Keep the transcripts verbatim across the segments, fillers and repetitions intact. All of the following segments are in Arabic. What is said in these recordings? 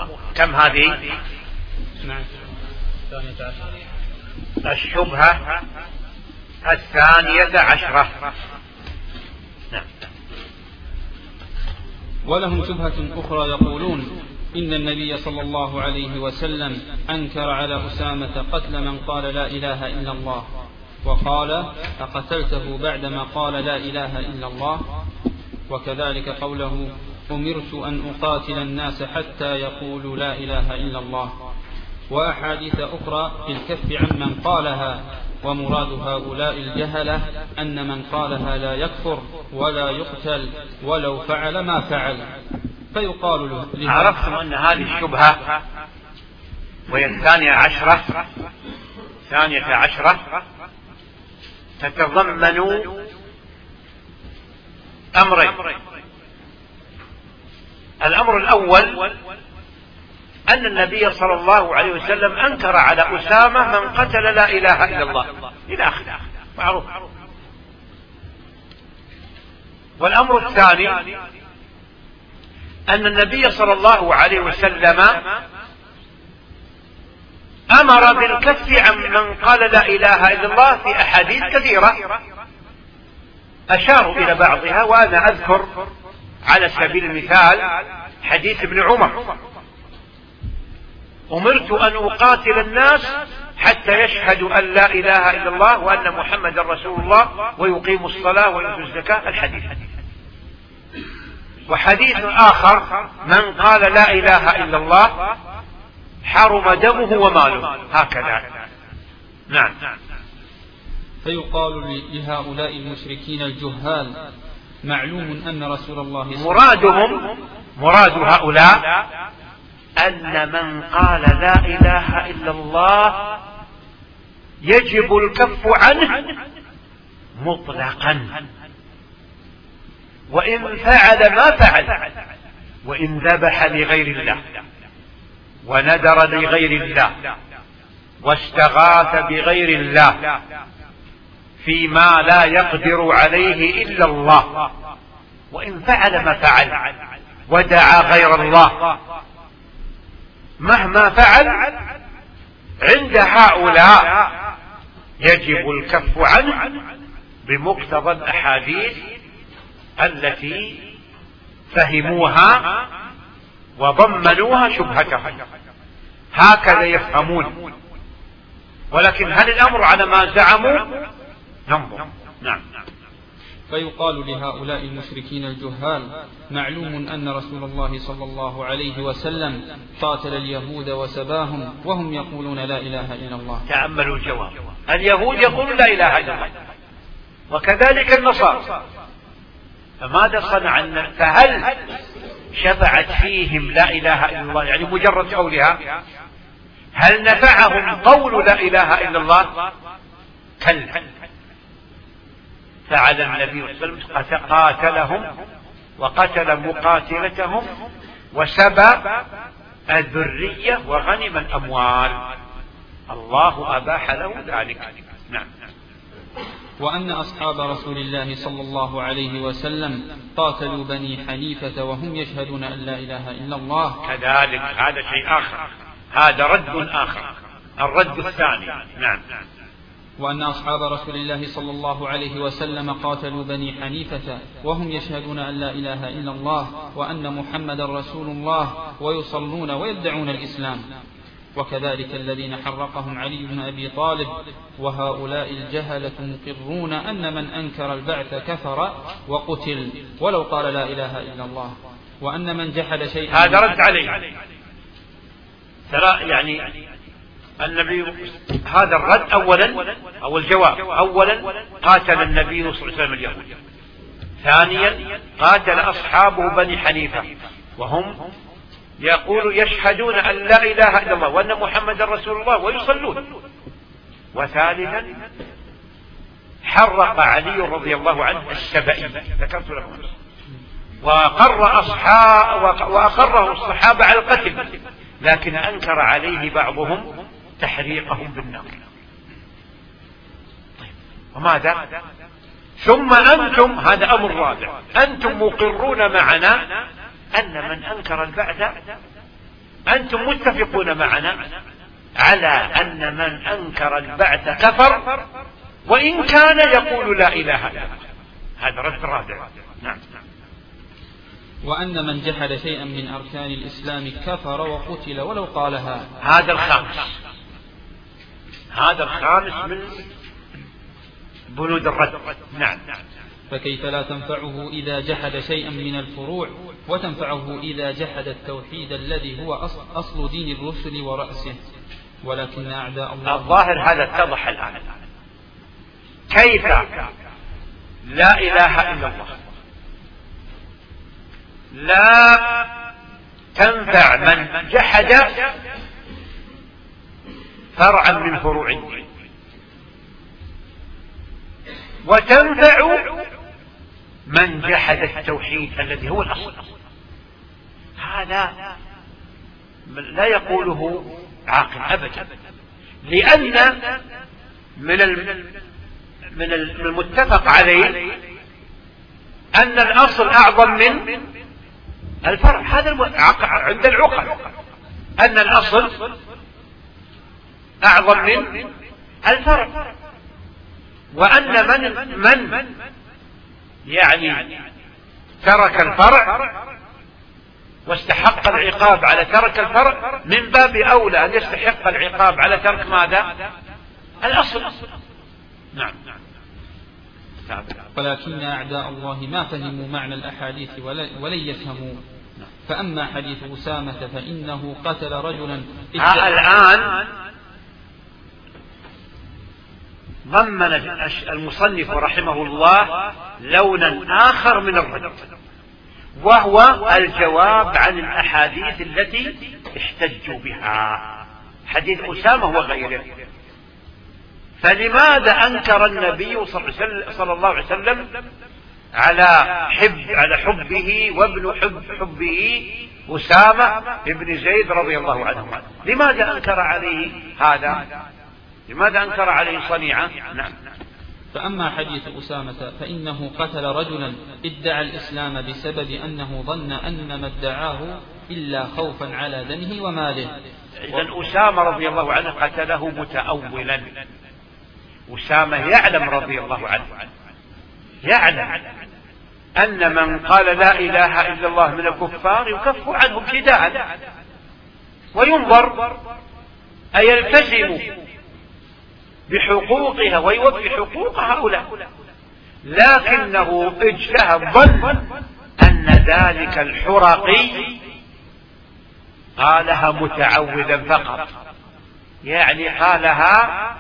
كم هذه؟ الشبهة الثانية عشرة. نعم. ولهم شبهة أخرى يقولون إن النبي صلى الله عليه وسلم أنكر على أسامة قتل من قال لا إله إلا الله، وقال أقتلته بعدما قال لا إله إلا الله. وكذلك قوله أمرت أن أقاتل الناس حتى يقولوا لا إله إلا الله. وأحاديث أخرى في الكف عمن قالها. ومراد هؤلاء الجهلة أن من قالها لا يكفر ولا يقتل ولو فعل ما فعل. فيقال له عرفتم أن هذه الشبهة وهي الثانية عشرة ثانية عشرة تتضمن أمرين. الأمر الأول أن النبي صلى الله عليه وسلم أنكر على أسامة من قتل لا إله إلا الله إلى آخره معروف. والأمر الثاني أن النبي صلى الله عليه وسلم أمر بالكف عن من قال لا إله إلا الله في أحاديث كثيرة أشاروا إلى بعضها، وأنا أذكر على سبيل المثال حديث ابن عمر: أمرت أن أقاتل الناس حتى يشهدوا أن لا إله إلا الله وأن محمد رسول الله ويقيموا الصلاة ويؤتوا الزكاة. الحديث. وحديث آخر: من قال لا إله إلا الله حرم دمه وماله، هكذا. نعم. فيقال لهؤلاء المشركين الجهال معلوم أن رسول الله مرادهم مراد هؤلاء أن من قال لا إله إلا الله يجب الكف عنه مطلقا، وإن فعل ما فعل، وإن ذبح لغير الله وندر لغير الله واستغاث بغير الله فيما لا يقدر عليه إلا الله، وإن فعل ما فعل ودعا غير الله، مهما فعل عند هؤلاء يجب الكف عنه بمقتضى الأحاديث التي فهموها وضمنوها شبهتهم، هكذا يفهمون. ولكن هل الأمر على ما زعموا؟ ننظر. نعم. فيقال لهؤلاء المشركين الجهال معلوم أن رسول الله صلى الله عليه وسلم قاتل اليهود وسباهم وهم يقولون لا إله إلا الله. تأملوا الجواب. اليهود يقولون لا إله إلا الله، وكذلك النصارى. فماذا صنع؟ فهل شفعت فيهم لا إله إلا الله يعني مجرد قولها؟ هل نفعهم قول لا إله إلا الله؟ كلا. فعل النبي صلى الله عليه وسلم قاتلهم وقتل مقاتلتهم وسبى الذرية وغنم الأموال، الله أباح له ذلك. نعم. وأن أصحاب رسول الله صلى الله عليه وسلم قاتلوا بني حنيفة وهم يشهدون أن لا إله إلا الله. كذلك هذا شيء آخر، هذا رد آخر، الرد الثاني. نعم. وأن أصحاب رسول الله صلى الله عليه وسلم قاتلوا بني حنيفة وهم يشهدون أن لا إله إلا الله وأن محمد رسول الله ويصلون ويدعون الإسلام. وكذلك الذين حرقهم علي بن أبي طالب. وهؤلاء الجهلة مقرون أن من أنكر البعث كفر وقتل ولو قال لا إله إلا الله، وأن من جحد شيئا. هذا رد عليه. ترى يعني النبي هذا الرد أولا أو الجواب أولا قاتل النبي صلى الله عليه وسلم اليهود، ثانيا قاتل أصحابه بني حنيفة وهم يقول يشهدون أن لا إله إلا الله وأن محمد رسول الله ويصلون، وثالثا حرق علي رضي الله عنه السبئي ذكرت لكم، وأقر أصحاب وأقره الصحابة على القتل، لكن أنكر عليه بعضهم تحريقهم بالنار. طيب وماذا؟ ثم أنتم، هذا أمر رابع، أنتم مقرون معنا أن من أنكر البعث أنتم متفقون معنا على أن من أنكر البعث كفر وإن كان يقول لا إله إلا الله. هذا رد رابع. نعم. وأن من جحد شيئا من أركان الإسلام كفر وقتل ولو قالها. هذا الخامس، هذا الخامس من بنود الرد. نعم. فكيف لا تنفعه إذا جحد شيئا من الفروع وتنفعه إذا جحد التوحيد الذي هو أصل دين الرسل ورأسه؟ ولكن أعداء الله. الظاهر هذا اتضح الآن. كيف لا إله إلا الله لا تنفع من جحد فرعا من فروع الدين، وتنفع من جحد التوحيد الذي هو الأصل؟ هذا لا يقوله عاقل أبدا، لأن من من المتفق عليه أن الأصل أعظم من الفرع. هذا عند العقل أن الأصل أعظم من الفرع، وأن من من يعني ترك الفرع واستحق العقاب على ترك الفرع من باب أولى أن يستحق العقاب على ترك ماذا؟ الأصل. نعم. ولكن أعداء الله ما فهموا معنى الأحاديث ولن يفهموا. فأما حديث أسامة فإنه قتل رجلا. الآن ضمن المصنف رحمه الله لونا آخر من الرد، وهو الجواب عن الأحاديث التي احتجوا بها، حديث أسامة وغيره. فلماذا أنكر النبي صلى الله عليه وسلم على حب على حبه وابن حب حبه أسامة ابن زيد رضي الله عنه؟ لماذا أنكر عليه هذا؟ لماذا أنكر عليه صنيعة؟ نعم. فأما حديث أسامة فإنه قتل رجلا ادعى الإسلام بسبب أنه ظن أن ما ادعاه إلا خوفا على دمه وماله. إذن أسامة رضي الله عنه قتله متأولا. أسامة يعلم رضي الله عنه، يعلم أن من قال لا إله إلا الله من الكفار يكف عنه ابتداء وينظر أيلتزم بحقوقها ويوفي حقوق هؤلاء، لكنه اجتهد ظن أن ذلك الحرقي قالها متعوذا فقط، يعني قالها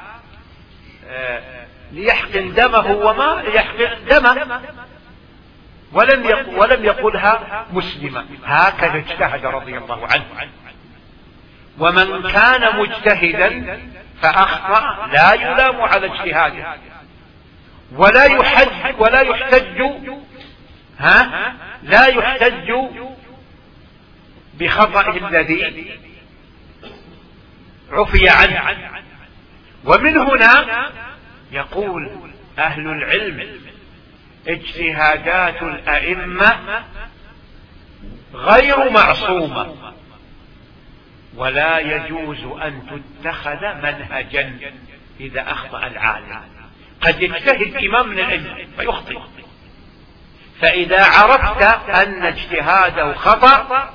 ليحقن دمه وما ليحقن دمه، ولم يقل ولم يقلها مسلمة. هكذا اجتهد رضي الله عنه. ومن كان مجتهدا فأخطأ لا يلام على اجتهاده، ولا يحج ولا يحتج ها لا يحتج بخطأه الذي عفي عنه. ومن هنا يقول أهل العلم اجتهادات الأئمة غير معصومة، ولا يجوز أن تتخذ منهجا إذا أخطأ العالم. قد يجتهد إمام من الأئمة فيخطئ، فإذا عرفت أن اجتهاده خطأ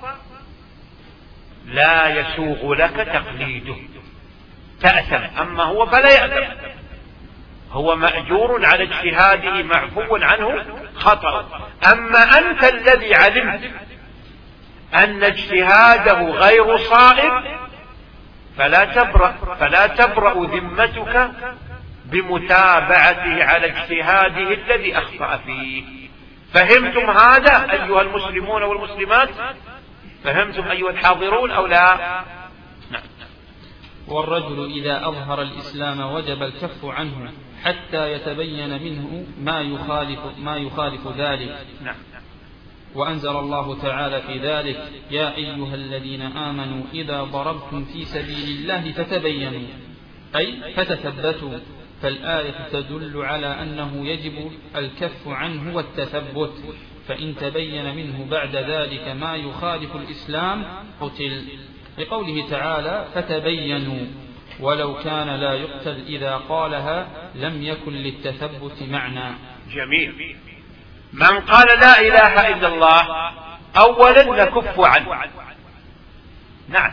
لا يسوغ لك تقليده، تأثم. أما هو فلا يأثم، هو مأجور على اجتهاده معفو عنه خطأ. أما أنت الذي علمت أن اجتهاده غير صائب فلا تبرأ فلا تبرأ ذمتك بمتابعته على اجتهاده الذي أخطأ فيه. فهمتم هذا أيها المسلمون والمسلمات؟ فهمتم أيها الحاضرون أو لا؟ نعم. والرجل إذا أظهر الإسلام وجب الكف عنه حتى يتبين منه ما يخالف ما يخالف ذلك. نعم. وأنزل الله تعالى في ذلك: يا أيها الذين آمنوا إذا ضربتم في سبيل الله فتبينوا، أي فتثبتوا. فالآية تدل على أنه يجب الكف عنه والتثبت، فإن تبين منه بعد ذلك ما يخالف الإسلام قتل. لقوله تعالى فتبينوا ولو كان لا يقتل إذا قالها لم يكن للتثبت معنى. جميل. من قال لا إله إلا الله أولا نكف عنه، نعم.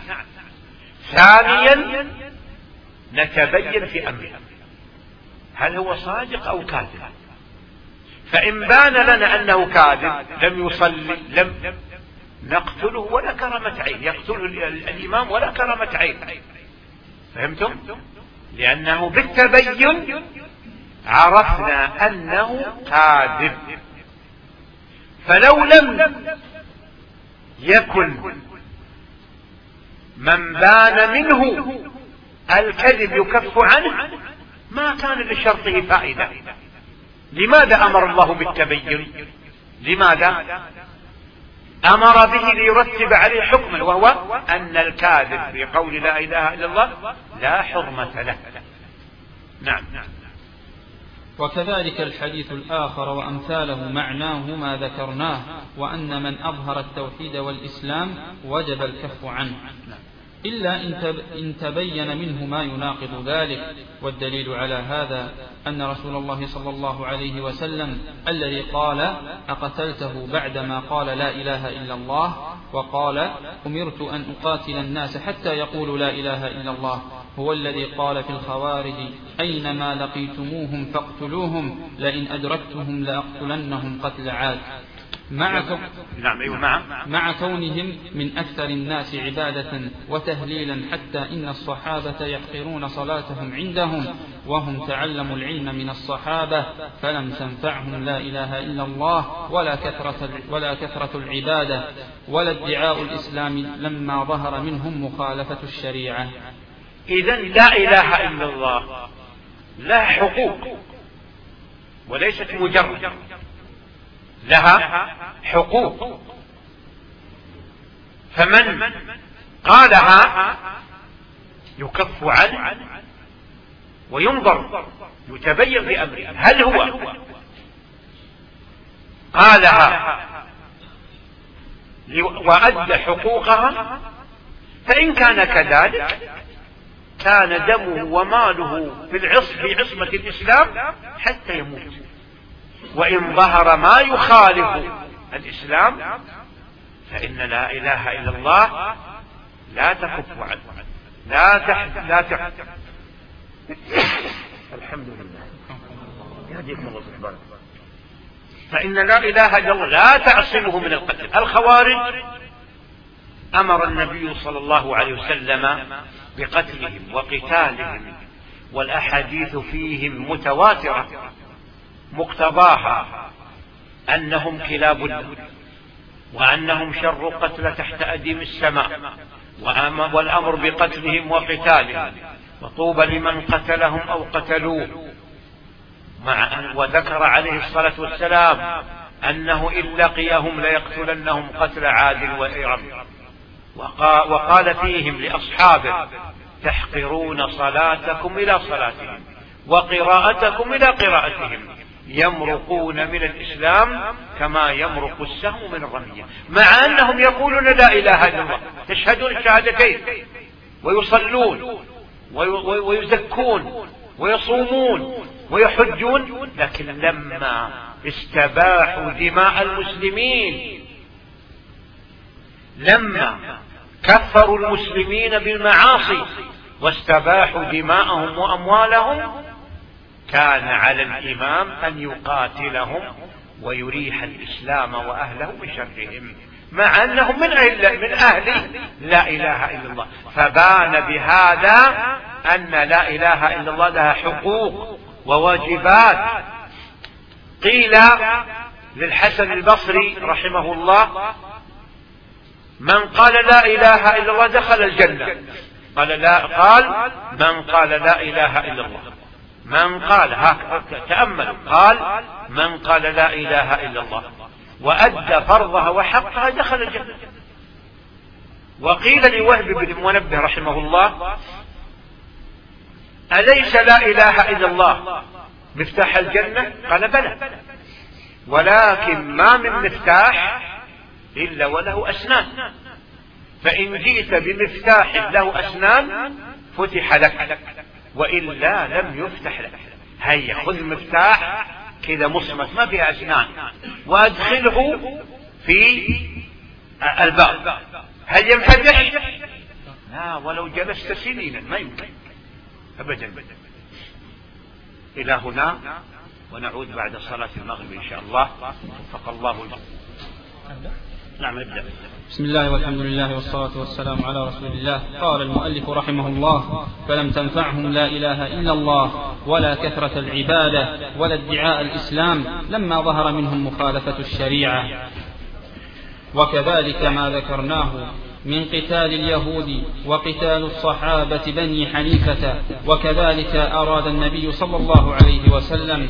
ثانيا نتبين في أمره هل هو صادق أو كاذب، فإن بان لنا أنه كاذب لم يصلي لم نقتله ولا كرامة عين، يقتله الإمام ولا كرامة عين. فهمتم؟ لأنه بالتبين عرفنا أنه كاذب. فلو لم يكن من بان منه الكذب يكف عنه ما كان لشرطه فائدة. لماذا أمر الله بالتبين؟ لماذا أمر به؟ ليرتب عليه حكما، وهو أن الكاذب في قول لا إله إلا الله لا حرمة له. نعم. وكذلك الحديث الآخر وأمثاله معناه ما ذكرناه، وأن من أظهر التوحيد والإسلام وجب الكف عنه إلا إن تبين منه ما يناقض ذلك. والدليل على هذا أن رسول الله صلى الله عليه وسلم الذي قال أقتلته بعدما قال لا إله إلا الله وقال أمرت أن أقاتل الناس حتى يقولوا لا إله إلا الله هو الذي قال في الخوارج أينما لقيتموهم فاقتلوهم لئن أدركتهم لأقتلنهم قتل عاد، مع, كو... مع كونهم من أكثر الناس عبادة وتهليلا، حتى إن الصحابة يحقرون صلاتهم عندهم وهم تعلموا العلم من الصحابة فلم تنفعهم لا إله إلا الله ولا كثرة, ولا كثرة العبادة ولا ادعاء الإسلام لما ظهر منهم مخالفة الشريعة. إذن لا إله إلا الله لها حقوق وليست مجرد، لها حقوق. فمن قالها يكف عنه وينظر يتبين بأمره هل هو قالها وأدى حقوقها، فإن كان كذلك كان دمه وماله في العصر في عصمة الإسلام حتى يموت. وإن ظهر ما يخالف الإسلام فإن لا إله إلا الله لا تكف عنه، لا تحت لا تحت الحمد لله يهديكم الله سبحانه. فإن لا إله إلا الله لا تعصمه من القتل. الخوارج أمر النبي صلى الله عليه وسلم بقتلهم وقتالهم، والأحاديث فيهم متواترة مقتضاها أنهم كلاب الله وأنهم شر قتل تحت أديم السماء، والأمر بقتلهم وقتالهم، وطوبى لمن قتلهم أو قتلوه. مع أن وذكر عليه الصلاة والسلام أنه إن لقيهم ليقتلنهم قتل عاد وإرم، وقال فيهم لأصحابه تحقرون صلاتكم إلى صلاتهم وقراءتكم إلى قراءتهم، يمرقون من الإسلام كما يمرق السهم من الرمية، مع أنهم يقولون لا إله إلا الله، يشهدون الشهادتين ويصلون ويزكون ويصومون ويحجون، لكن لما استباحوا دماء المسلمين، لما كفروا المسلمين بالمعاصي واستباحوا دماءهم وأموالهم، كان على الإمام أن يقاتلهم ويريح الإسلام وأهله من شرهم، مع أنهم من أهل, من أهل لا إله إلا الله. فبان بهذا أن لا إله إلا الله لها حقوق وواجبات. قيل للحسن البصري رحمه الله من قال لا إله إلا الله دخل الجنة، قال لا، قال من قال لا إله إلا الله، من قال هكذا تأمل، قال من قال لا إله إلا الله وأدى فرضها وحقها دخل الجنة. وقيل لوهب بن منبه رحمه الله أليس لا إله إلا الله مفتاح الجنة؟ قال بلى، ولكن ما من مفتاح إلا وله أسنان، فإن جئت بمفتاح له أسنان فتح لك، وإلا لم يفتح لك. هيا خذ مفتاح كذا مصمت ما فيها أسنان وأدخله في الباب، هل ينفتح؟ لا، ولو جلست سنينا ما يمكن أبدا. إلى هنا، ونعود بعد صلاة المغرب إن شاء الله. وفق الله. نعم ابدأ. بسم الله والحمد لله والصلاة والسلام على رسول الله. قال المؤلف رحمه الله: فلم تنفعهم لا إله إلا الله ولا كثرة العبادة ولا ادعاء الإسلام لما ظهر منهم مخالفة الشريعة. وكذلك ما ذكرناه من قتال اليهود وقتال الصحابة بني حنيفة، وكذلك أراد النبي صلى الله عليه وسلم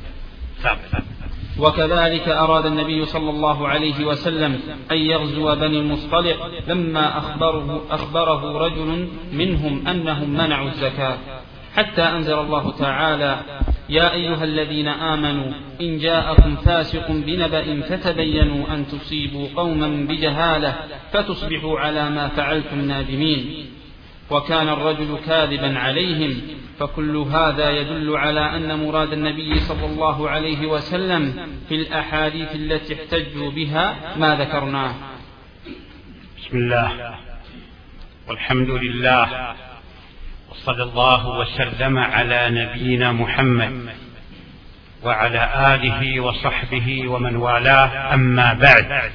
وكذلك أراد النبي صلى الله عليه وسلم أن يغزو بني المصطلق لما أخبره, أخبره رجل منهم أنهم منعوا الزكاة، حتى أنزل الله تعالى: يا أيها الذين آمنوا إن جاءكم فاسق بنبأ فتبينوا أن تصيبوا قوما بجهالة فتصبحوا على ما فعلتم نادمين. وكان الرجل كاذبا عليهم. فكل هذا يدل على أن مراد النبي صلى الله عليه وسلم في الأحاديث التي احتجوا بها ما ذكرناه. بسم الله والحمد لله، وصلى الله وسلم على نبينا محمد وعلى آله وصحبه ومن والاه. أما بعد،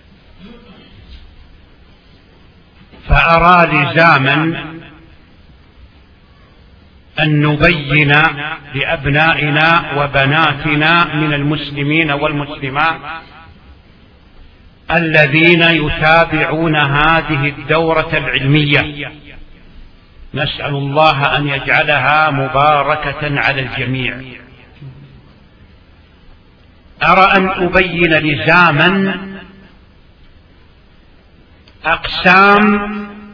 فأرى لزاما أن نبين لأبنائنا وبناتنا من المسلمين والمسلمات الذين يتابعون هذه الدورة العلمية، نسأل الله أن يجعلها مباركة على الجميع. أرى أن أبين لزاما أقسام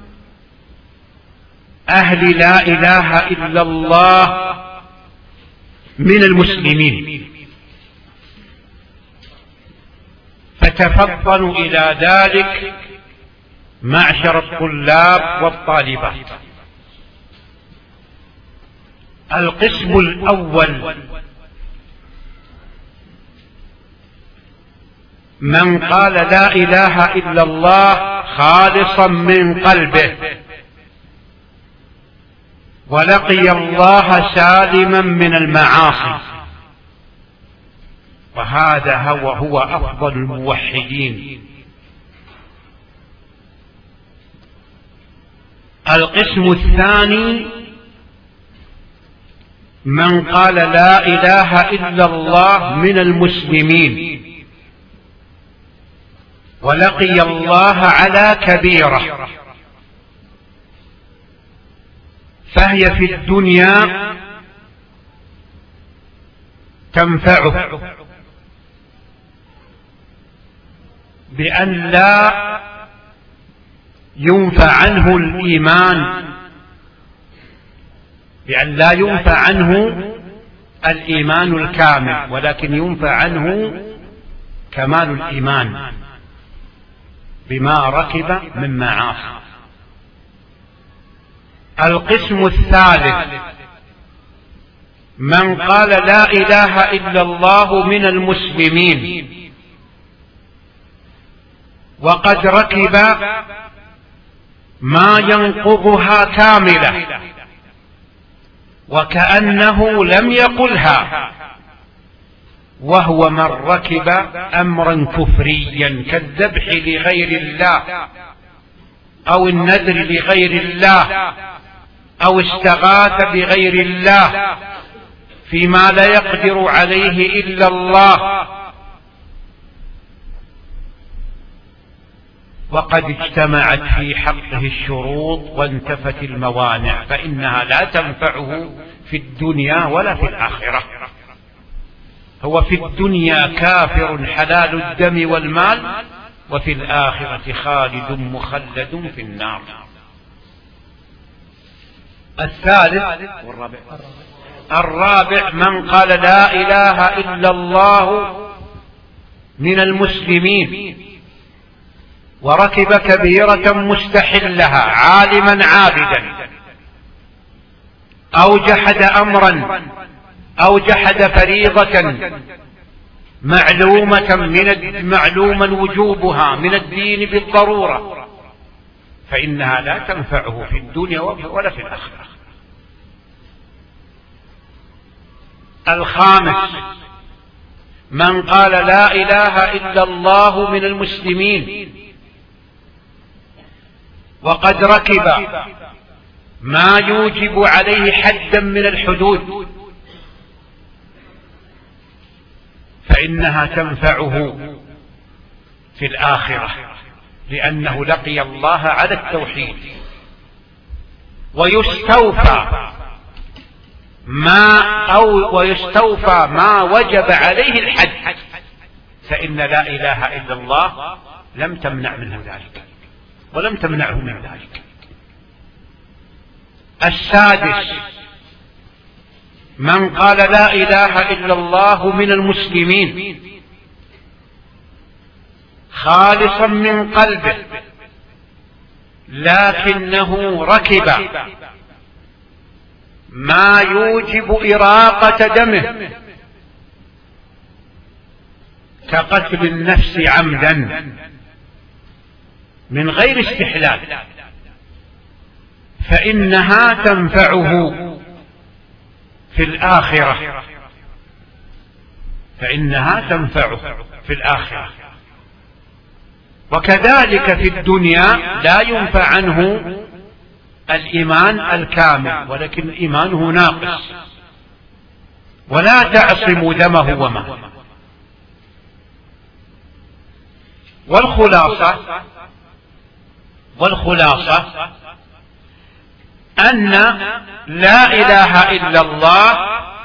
أهل لا إله إلا الله من المسلمين، فتفطنوا إلى ذلك معشر الطلاب والطالبات. القسم الأول: من قال لا إله إلا الله خالصا من قلبه ولقي الله سالما من المعاصي، وهذا هو, هو أفضل الموحدين. القسم الثاني: من قال لا إله إلا الله من المسلمين ولقي الله على كبيرة، فهي في الدنيا تنفعه بأن لا ينفع عنه الإيمان، بأن لا ينفع عنه الإيمان الكامل، ولكن ينفع عنه كمال الإيمان بما ركب من معاصي. القسم الثالث: من قال لا إله إلا الله من المسلمين وقد ركب ما ينقضها كاملة وكأنه لم يقلها، وهو من ركب أمرا كفريا كالذبح لغير الله أو النذر لغير الله أو استغاث بغير الله فيما لا يقدر عليه إلا الله، وقد اجتمعت في حقه الشروط وانتفت الموانع، فإنها لا تنفعه في الدنيا ولا في الآخرة. هو في الدنيا كافر حلال الدم والمال، وفي الآخرة خالد مخلد في النار. الثالث والرابع الرابع: من قال لا إله إلا الله من المسلمين وركب كبيرة مستحلها عالما عابدا، أو جحد أمرا أو جحد فريضة معلومة من معلوما وجوبها من الدين بالضرورة، فإنها لا تنفعه في الدنيا ولا في الآخرة. الخامس: من قال لا إله إلا الله من المسلمين وقد ركب ما يوجب عليه حدا من الحدود، فإنها تنفعه في الآخرة، لأنه لقي الله على التوحيد. ويستوفى ما أو ويستوفى ما وجب عليه الحد، فإن لا إله إلا الله لم تمنع منه ذلك ولم تمنعه من ذلك. السادس: من قال لا إله إلا الله من المسلمين خالصا من قلبه، لكنه ركب ما يوجب إراقة دمه كقتل النفس عمدا من غير استحلال، فإنها تنفعه في الآخرة فإنها تنفعه في الآخرة. وكذلك في الدنيا لا ينفع عنه الإيمان الكامل، ولكن إيمانه ناقص، ولا تعصم دمه وماله. والخلاصة والخلاصة أن لا إله إلا الله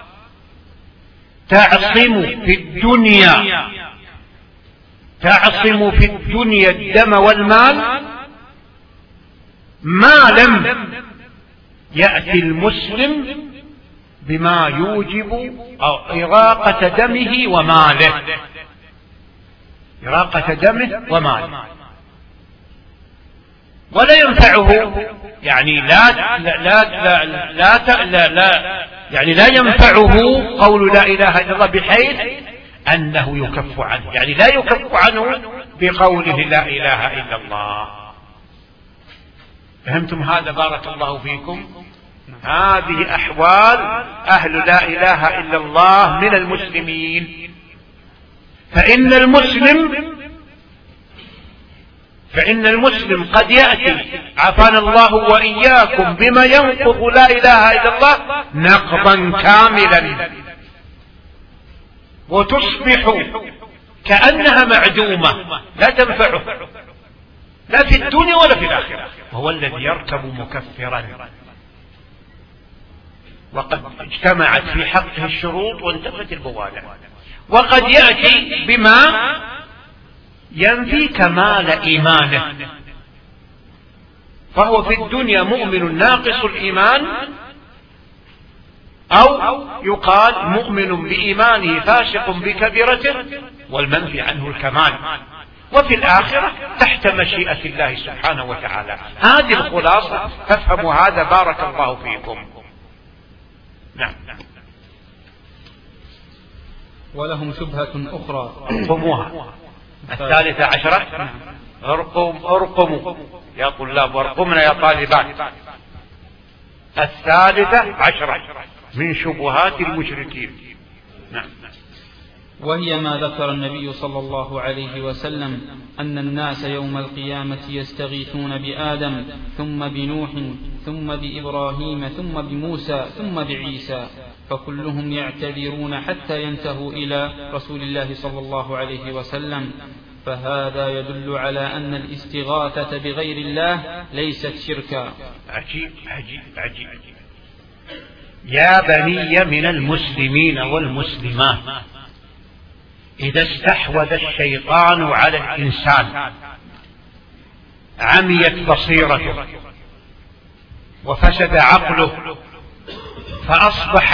تعصم في الدنيا تعصم في الدنيا الدم والمال، ما لم يأتي المسلم بما يوجب أو إراقة دمه وماله إراقة دمه وماله ولا ينفعه، يعني لا لا لا لا, لا, لا, لا يعني لا ينفعه قول لا إله إلا الله بحيث أنه يكف عنه، يعني لا يكف عنه بقوله لا إله إلا الله. فهمتم هذا؟ بارك الله فيكم. هذه أحوال أهل لا إله إلا الله من المسلمين. فإن المسلم فإن المسلم قد يأتي عافانا الله وإياكم بما ينقض لا إله إلا الله نقضا كاملا، وتصبح كأنها معدومة لا تنفعه لا في الدنيا ولا في الآخرة، وهو الذي يركب مكفرا وقد اجتمعت في حقه الشروط وانتفت البوادع. وقد يأتي بما ينفي كمال إيمانه، فهو في الدنيا مؤمن ناقص الإيمان، أو يقال مؤمن بإيمانه فاسق بكبيرته والمنفي عنه الكمال، وفي الآخرة تحت مشيئة الله سبحانه وتعالى. هذه الخلاصة، فافهموا هذا بارك الله فيكم. نعم. ولهم شبهة أخرى ارقموها. الثالثة عشرة. ارقم ارقموا يا طلاب، وارقمنا يا طالبات. الثالثة عشرة من شبهات المشركين. نعم. وهي ما ذكر النبي صلى الله عليه وسلم أن الناس يوم القيامة يستغيثون بآدم ثم بنوح ثم بإبراهيم ثم بموسى ثم بعيسى، فكلهم يعتذرون حتى ينتهوا إلى رسول الله صلى الله عليه وسلم. فهذا يدل على أن الاستغاثة بغير الله ليست شركا. عجيب عجيب عجيب. يا بني من المسلمين والمسلمات، إذا استحوذ الشيطان على الإنسان عميت بصيرته وفسد عقله، فأصبح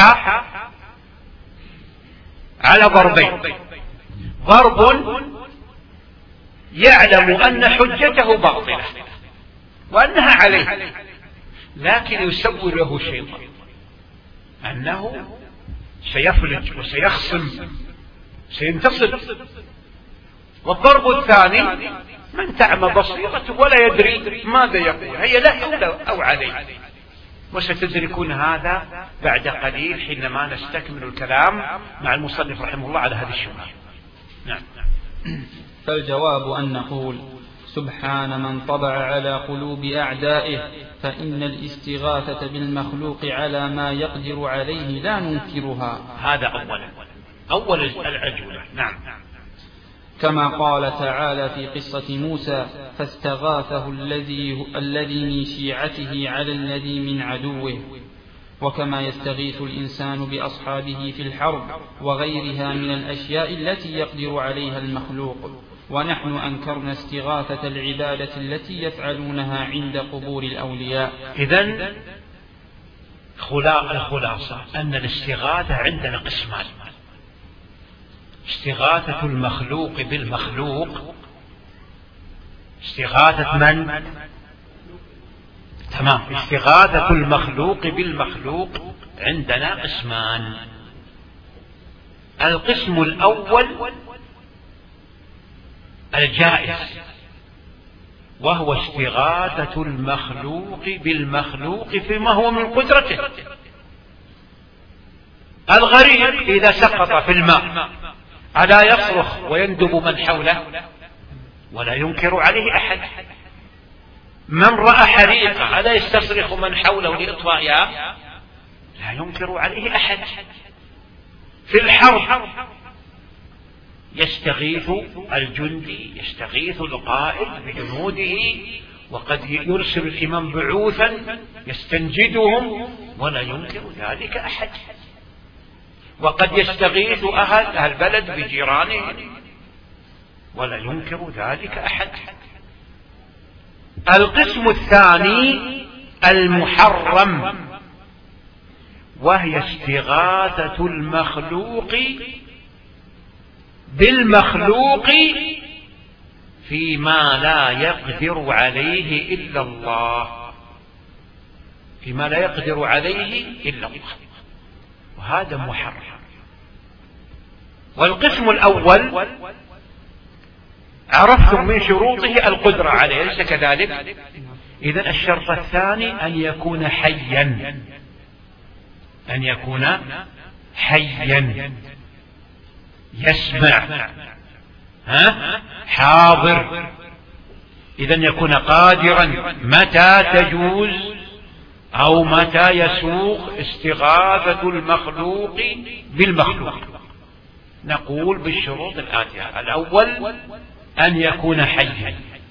على ضربين: ضرب يعلم أن حجته باطلة وأنها عليه، لكن يسول له الشيطان أنه سيفلج وسيخصم سينتصر. والضرب الثاني من تعمى بصيرته ولا يدري ماذا يقول، هي لا حول أو عليه. وستدركون هذا بعد قليل حينما نستكمل الكلام مع المصنف رحمه الله على هذه الشبهة. نعم. فالجواب أن نقول سبحان من طبع على قلوب أعدائه، فإن الاستغاثة بالمخلوق على ما يقدر عليه لا ننكرها. هذا أولا أول العجولة. نعم. كما قال تعالى في قصة موسى فاستغاثه الذي الذي من شيعته على الذي من عدوه، وكما يستغيث الإنسان بأصحابه في الحرب وغيرها من الأشياء التي يقدر عليها المخلوق. ونحن أنكرنا استغاثة العبادة التي يفعلونها عند قبور الأولياء. إذن الخلاصة أن الاستغاثة عندنا قسمان: استغاثة المخلوق بالمخلوق. استغاثة من؟ تمام. استغاثة المخلوق بالمخلوق عندنا قسمان. القسم الأول الجائز، وهو استغاثة المخلوق بالمخلوق فيما هو من قدرته. الغريق إذا سقط في الماء ألا يصرخ ويندب من حوله ولا ينكر عليه أحد؟ من رأى حريقة ألا يستصرخ من حوله لإطفائها؟ لا ينكر عليه أحد. في الحرب يستغيث الجندي، يستغيث القائد بجنوده، وقد يرسل الإمام بعوثا يستنجدهم ولا ينكر ذلك أحد. وقد يستغيث أهل البلد بجيرانهم ولا ينكر ذلك أحد. القسم الثاني المحرم، وهي استغاثة المخلوق بالمخلوق فيما لا يقدر عليه إلا الله، فيما لا يقدر عليه إلا الله، وهذا محرم. والقسم الأول عرفتم من شروطه القدرة عليه، ليس كذلك؟ إذن الشرط الثاني أن يكون حيا، أن يكون حيا يسمع، ها؟ حاضر. إذن يكون قادرا متى تجوز أو متى يسوق استغاثة المخلوق بالمخلوق. نقول بالشروط الآتية: الأول أن يكون حيا،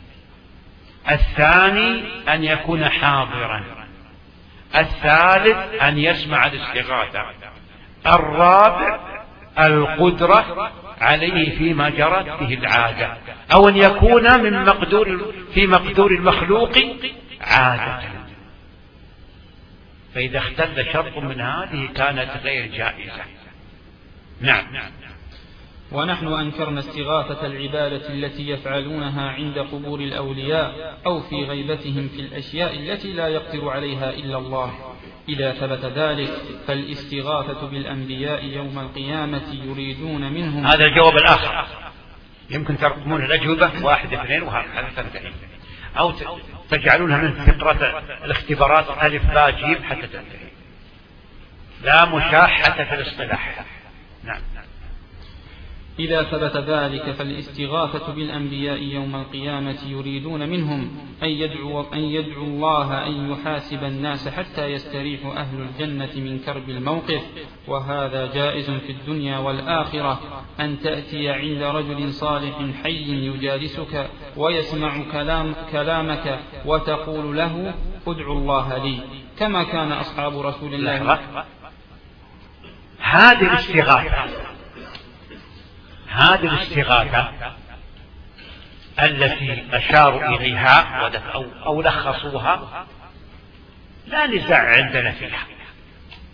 الثاني أن يكون حاضرا، الثالث أن يسمع الاستغاثة، الرابع القدرة عليه فيما جرت به العادة، أو أن يكون من مقدور في مقدور المخلوق عادة. فإذا اختل شرط من هذه كانت غير جائزة. نعم. ونحن أنكرنا استغاثة العبادة التي يفعلونها عند قبور الأولياء أو في غيبتهم في الأشياء التي لا يقدر عليها إلا الله. إذا ثبت ذلك فالاستغاثة بالأنبياء يوم القيامة يريدون منهم. هذا الجواب الآخر، يمكن ترقمون الأجوبة واحد اثنين وهذا تنتهي، أو تجعلونها من فقرة الاختبارات ألف باء جيم حتى تنتهي، لا مشاحة في الاصطلاح. نعم. إذا ثبت ذلك فالاستغاثة بالأنبياء يوم القيامة يريدون منهم أن يدعو, أن يدعو الله أن يحاسب الناس حتى يستريح أهل الجنة من كرب الموقف. وهذا جائز في الدنيا والآخرة، أن تأتي عند رجل صالح حي يجالسك ويسمع كلام كلامك وتقول له ادعو الله لي، كما كان أصحاب رسول الله. هذه الاستغاثة هذه الاستغاثة التي أشاروا إليها أو لخصوها لا نزاع عندنا فيها.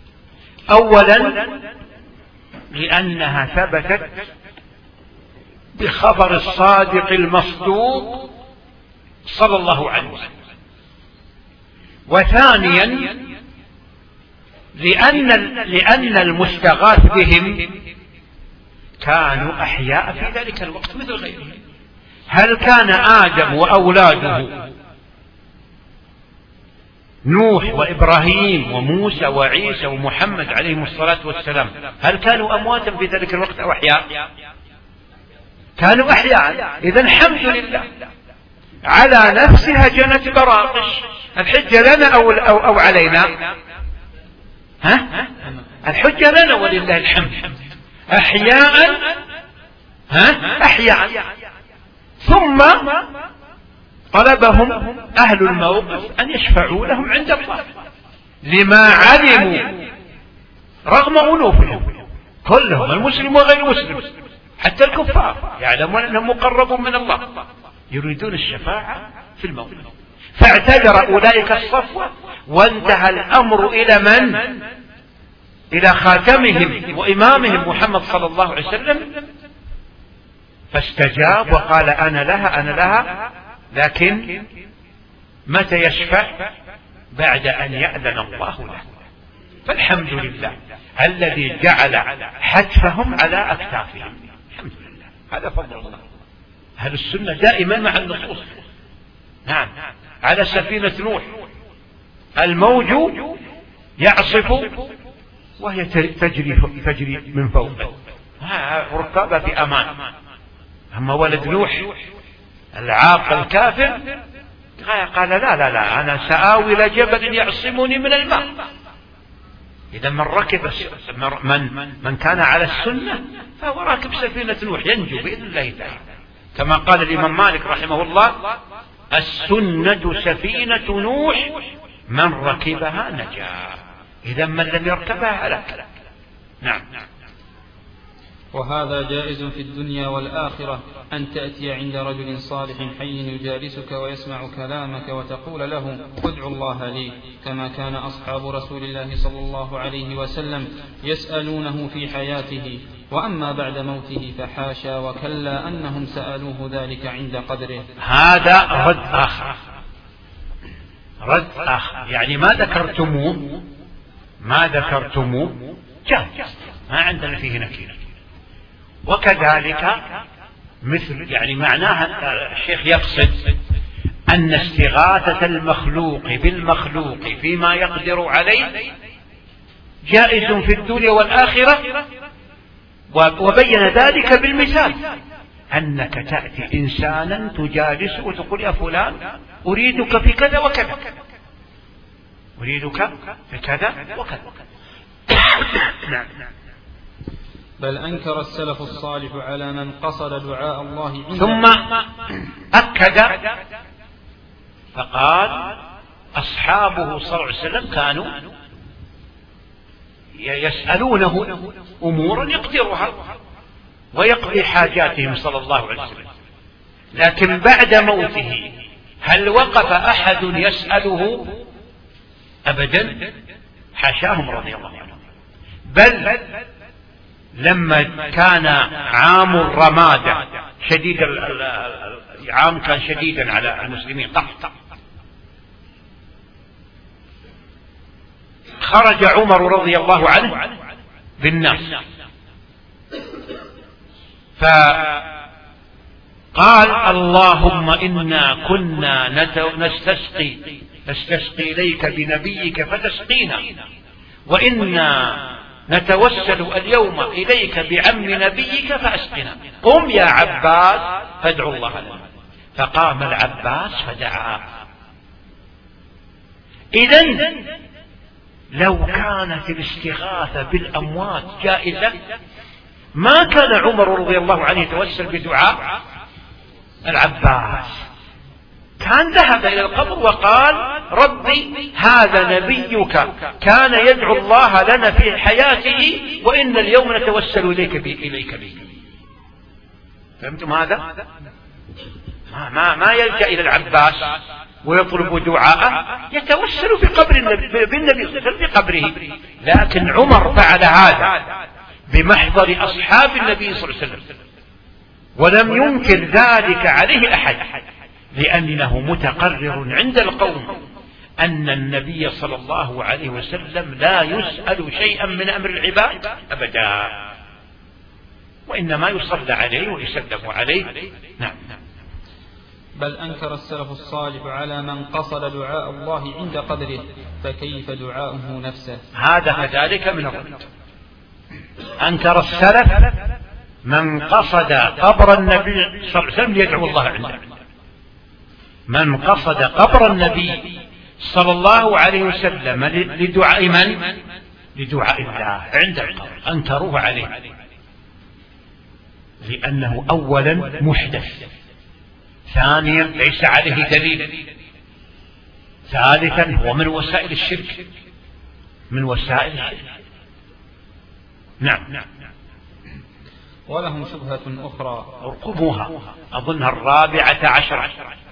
أولا لأنها ثبتت بخبر الصادق المصدوق صلى الله عليه وسلم. وثانيا لأن, لأن المستغاث بهم كانوا أحياء في ذلك الوقت مثل غيرهم. هل كان آدم وأولاده نوح وإبراهيم وموسى وعيسى ومحمد عليهم الصلاة والسلام هل كانوا أمواتا في ذلك الوقت أو أحياء؟ كانوا أحياء. إذن الحمد لله على نفسها جنت براقش. الحجة لنا أو, أو, أو علينا؟ ها؟ الحجة لنا ولله الحمد. أحياء ها؟ أحياء. ثم طلبهم أهل الموقف أن يشفعوا لهم عند الله لما علموا رغم أنوفهم كلهم المسلم وغير المسلم حتى الكفار يعلمون أنهم مقربون من الله يريدون الشفاعة في الموقف. فاعتذر أولئك الصفوة وانتهى الأمر إلى من؟ إلى خاتمهم وإمامهم محمد صلى الله عليه وسلم، فاستجاب وقال أنا لها أنا لها، لكن متى يشفع؟ بعد أن يأذن الله له. فالحمد لله الذي جعل حتفهم على أكتافهم. الحمد لله، هذا فضل الله. أهل السنة دائما مع النصوص. نعم، على سفينة نوح الموج يعصف وهي تجري تجري من فوقه، ركابها في أمان. أما ولد نوح العاق الكافر قال لا لا لا أنا سآوي إلى جبل يعصمني من الماء. إذا من ركب من من كان على السنة فهو راكب سفينة نوح ينجو بإذن الله تعالى، كما قال الإمام مالك رحمه الله: السنة سفينة نوح من ركبها نجا. إذا من لم يركبها هلك. نعم. وهذا جائز في الدنيا والآخرة، أن تأتي عند رجل صالح حي يجالسك ويسمع كلامك وتقول له: ادعو الله لي، كما كان أصحاب رسول الله صلى الله عليه وسلم يسألونه في حياته، وأما بعد موته فحاشا وكلا أنهم سألوه ذلك عند قدره. هذا رد آخر، رد آخر، يعني ما ذكرتموه ما ذكرتموه جاهز، ما عندنا فيه نكير. وكذلك مثل يعني معناها الشيخ يقصد أن استغاثة المخلوق بالمخلوق فيما يقدر عليه جائز في الدنيا والآخرة، وبين ذلك بالمثال أنك تأتي إنسانا تجالسه وتقول: يا فلان أريدك في كذا وكذا، أريدك في كذا وكذا. نعم. بل أنكر السلف الصالح على من قصد دعاء الله عنده. ثم أكد فقال: أصحابه صلى الله عليه وسلم كانوا يسألونه أمورا يقدرها ويقضي حاجاتهم صلى الله عليه وسلم، لكن بعد موته هل وقف أحد يسأله؟ أبدا، حاشاهم رضي الله عنهم. بل لما كان عام الرمادة شديد، العام كان شديدا على المسلمين، قحط، خرج عمر رضي الله عنه بالناس فقال: اللهم إنا كنا نستسقي نستسقي إليك بنبيك فتسقينا، وإنا نتوسل اليوم إليك بعم نبيك فأسقنا، قم يا عباس فادعو الله لنا. فقام العباس فدعا. إذن لو كانت الاستغاثة بالأموات جائزة ما كان عمر رضي الله عنه يتوسل بدعاء العباس، كان ذهب إلى القبر وقال: ربي هذا نبيك كان يدعو الله لنا في حياته، وإن اليوم نتوسل إليك بي إليك بي. فهمتم هذا؟ ما, ما, ما يلجأ إلى العباس ويطلب دعاءه، يتوسل بقبر النبي بالنبي صلى الله عليه وسلم في قبره. لكن عمر فعل هذا بمحضر أصحاب النبي صلى الله عليه وسلم، ولم ينكر ذلك عليه أحد، لأنه متقرر عند القوم أن النبي صلى الله عليه وسلم لا يسأل شيئا من أمر العباد أبدا، وإنما يصلى عليه ويسلم عليه. نعم. بل أنكر السلف الصالح على من قصد دعاء الله عند قدره، فكيف دعاؤه نفسه؟ هذا كذلك من الرد. أنكر السلف من قصد قبر النبي صلى الله عليه وسلم يدعو الله عنده، من قصد قبر النبي صلى الله عليه وسلم لدعاء من؟ لدعاء الله عند القبر، أنكروه عليه، لأنه أولا محدث، ثانيا ليس عليه دليل، ثالثا هو من وسائل الشرك، من وسائل الشرك. نعم. ولهم شبهة أخرى، ارقبوها، أظنها الرابعة عشرة.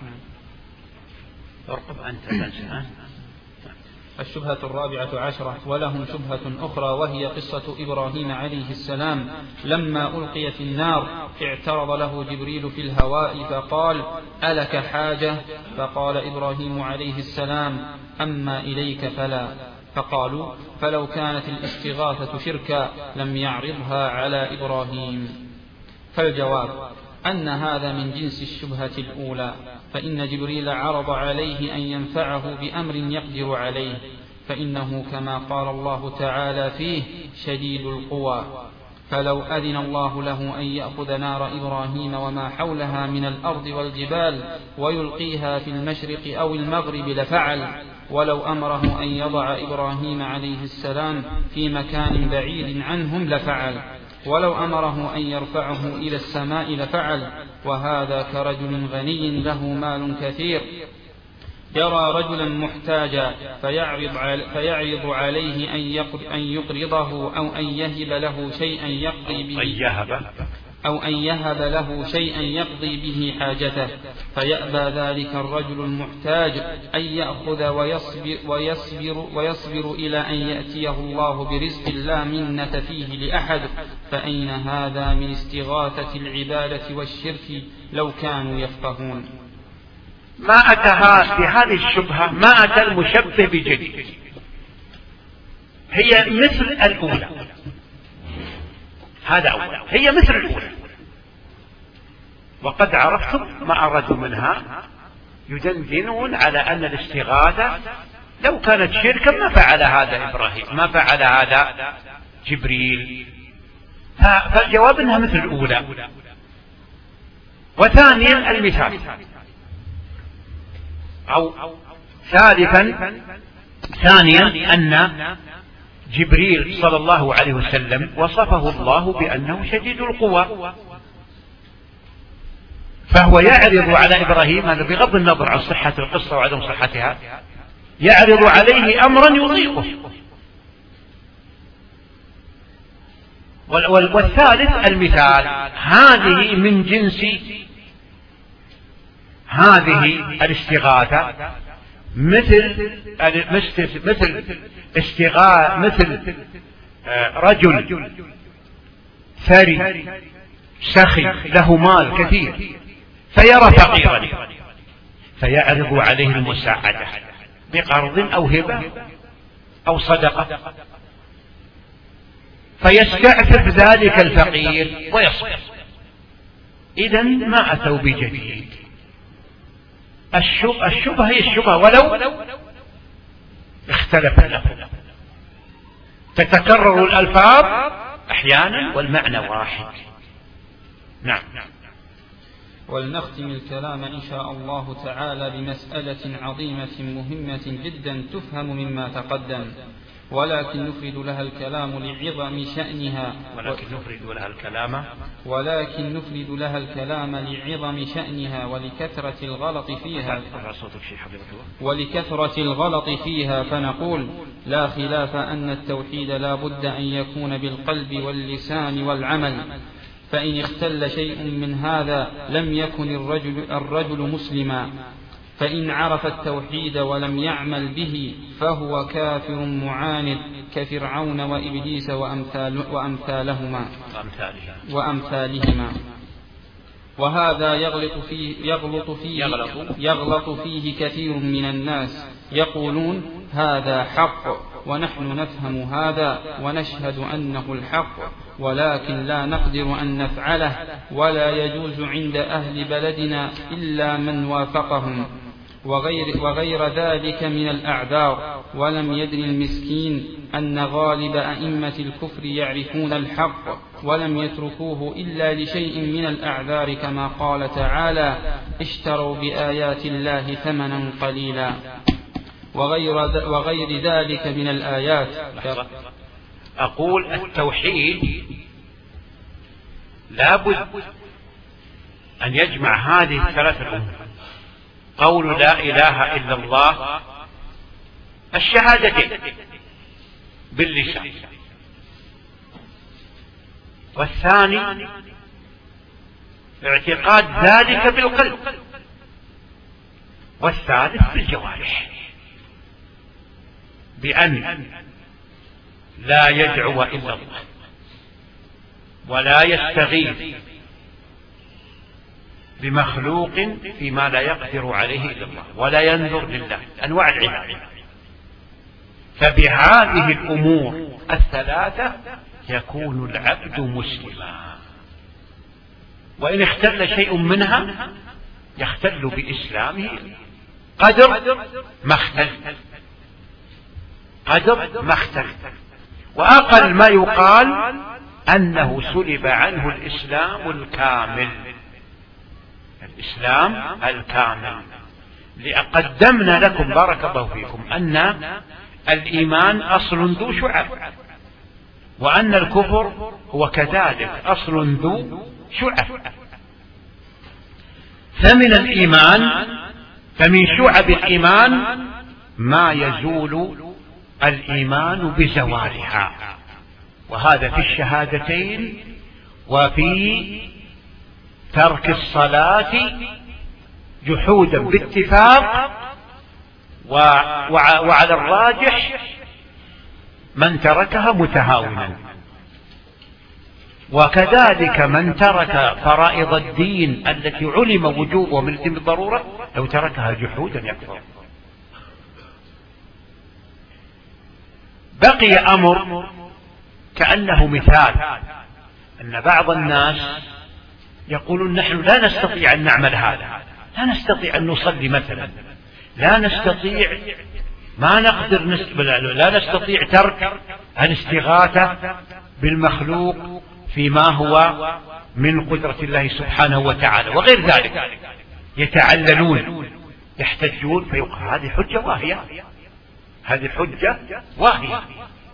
ارقب أنت. الشبهة الرابعة عشرة. ولهم شبهة أخرى، وهي قصة إبراهيم عليه السلام لما ألقي في النار اعترض له جبريل في الهواء فقال: ألك حاجة؟ فقال إبراهيم عليه السلام: أما إليك فلا. فقالوا: فلو كانت الاستغاثة شركا لم يعرضها على إبراهيم. فالجواب أن هذا من جنس الشبهة الأولى، فإن جبريل عرض عليه أن ينفعه بأمر يقدر عليه، فإنه كما قال الله تعالى فيه: شديد القوى. فلو أذن الله له أن يأخذ نار إبراهيم وما حولها من الأرض والجبال ويلقيها في المشرق أو المغرب لفعل، ولو أمره أن يضع إبراهيم عليه السلام في مكان بعيد عنهم لفعل، ولو أمره أن يرفعه إلى السماء لفعل. وهذا كرجل غني له مال كثير يرى رجلا محتاجا فيعرض, فيعرض عليه أن يقرضه أو أن يهب له شيئا يقضي به أو أن يهب له شيئا يقضي به حاجته، فيأبى ذلك الرجل المحتاج أن يأخذ ويصبر, ويصبر, ويصبر إلى أن يأتيه الله برزق لا منة فيه لأحد. فأين هذا من استغاثة العبادة والشرك لو كانوا يفقهون؟ ما أتى في هذه الشبهة ما أتى المشبه بجديد، هي مثل الأولى، هذا أول، هي مثل الأولى. وقد عرفتم ما أرادوا منها، يدندنون على أن الاستغاثة لو كانت شركا ما فعل هذا إبراهيم، ما فعل هذا جبريل، فالجواب أنها مثل الأولى. وثانيا المثال، أو ثالثا ثانيا أن جبريل صلى الله عليه وسلم وصفه الله بأنه شديد القوى، فهو يعرض على إبراهيم، هذا بغض النظر عن صحة القصة وعدم صحتها، يعرض عليه أمرا يضيقه. والثالث المثال، هذه من جنس هذه الاستغاثة، مثل مثل استغاثة مثل رجل ثري سخي له مال كثير فيرى فقيرا فيعرض عليه المساعدة بقرض أو هبة أو صدقة، فيستعفف ذلك الفقير ويصبر. إذن ما أتوا بجديد. الشبهة هي الشبهة ولو اختلف الألفاظ، تتكرر الألفاظ أحيانا والمعنى واحد. نعم. ولنختم الكلام إن شاء الله تعالى بمسألة عظيمة مهمة جدا تفهم مما تقدم، ولكن نفرد لها الكلام لعظم شأنها ولكن نفرد لها الكلام ولكن نفرد لها الكلام لعظم شأنها ولكثرة الغلط فيها ولكثرة الغلط فيها فنقول: لا خلاف أن التوحيد لا بد أن يكون بالقلب واللسان والعمل، فإن اختل شيء من هذا لم يكن الرجل, الرجل مسلما، فإن عرف التوحيد ولم يعمل به فهو كافر معاند كفرعون وإبليس وأمثال وأمثالهما وأمثالهما. وهذا يغلط فيه, يغلط فيه, يغلط فيه كثير من الناس، يقولون هذا حق ونحن نفهم هذا ونشهد أنه الحق، ولكن لا نقدر أن نفعله، ولا يجوز عند أهل بلدنا إلا من وافقهم، وغير, وغير ذلك من الأعذار. ولم يدري المسكين أن غالب أئمة الكفر يعرفون الحق ولم يتركوه إلا لشيء من الأعذار، كما قال تعالى اشتروا بآيات الله ثمنا قليلا، وغير, وغير ذلك من الآيات. أقول التوحيد لابد أن يجمع هذه الثلاث الأمور: قول لا إله إلا الله، الشهادتين باللسان، والثاني اعتقاد ذلك بالقلب، والثالث بالجوارح، بأن لا يدعو إلا الله ولا يستغيث بمخلوق فيما لا يقدر عليه إلا الله، ولا ينظر لله، أنواع العبادة. فبهذه الأمور الثلاثة يكون العبد مسلما، وإن اختل شيء منها يختل بإسلامه قدر ما اختل، قدر ما اختل. وأقل ما يقال أنه سلب عنه الإسلام الكامل، الإسلام الكامل. لقدمنا لكم بارك الله فيكم أن الإيمان أصل ذو شعب، وأن الكفر هو كذلك أصل ذو شعب. فمن الإيمان فمن شعب الإيمان ما يزول الإيمان بزوالها، وهذا في الشهادتين وفي ترك الصلاة جحودا باتفاق، وعلى الراجح من تركها متهاونا، وكذلك من ترك فرائض الدين التي علم وجوبها من الدين بالضرورة لو تركها جحودا يكفر. بقي أمر كأنه مثال، أن بعض الناس يقولون نحن لا نستطيع أن نعمل هذا، لا نستطيع أن نصلي مثلا، لا نستطيع ما نقدر لا نستطيع ترك الاستغاثة بالمخلوق فيما هو من قدرة الله سبحانه وتعالى وغير ذلك، يتعللون يحتجون، فيقول هذه حجة واهية، هذه حجة واهية.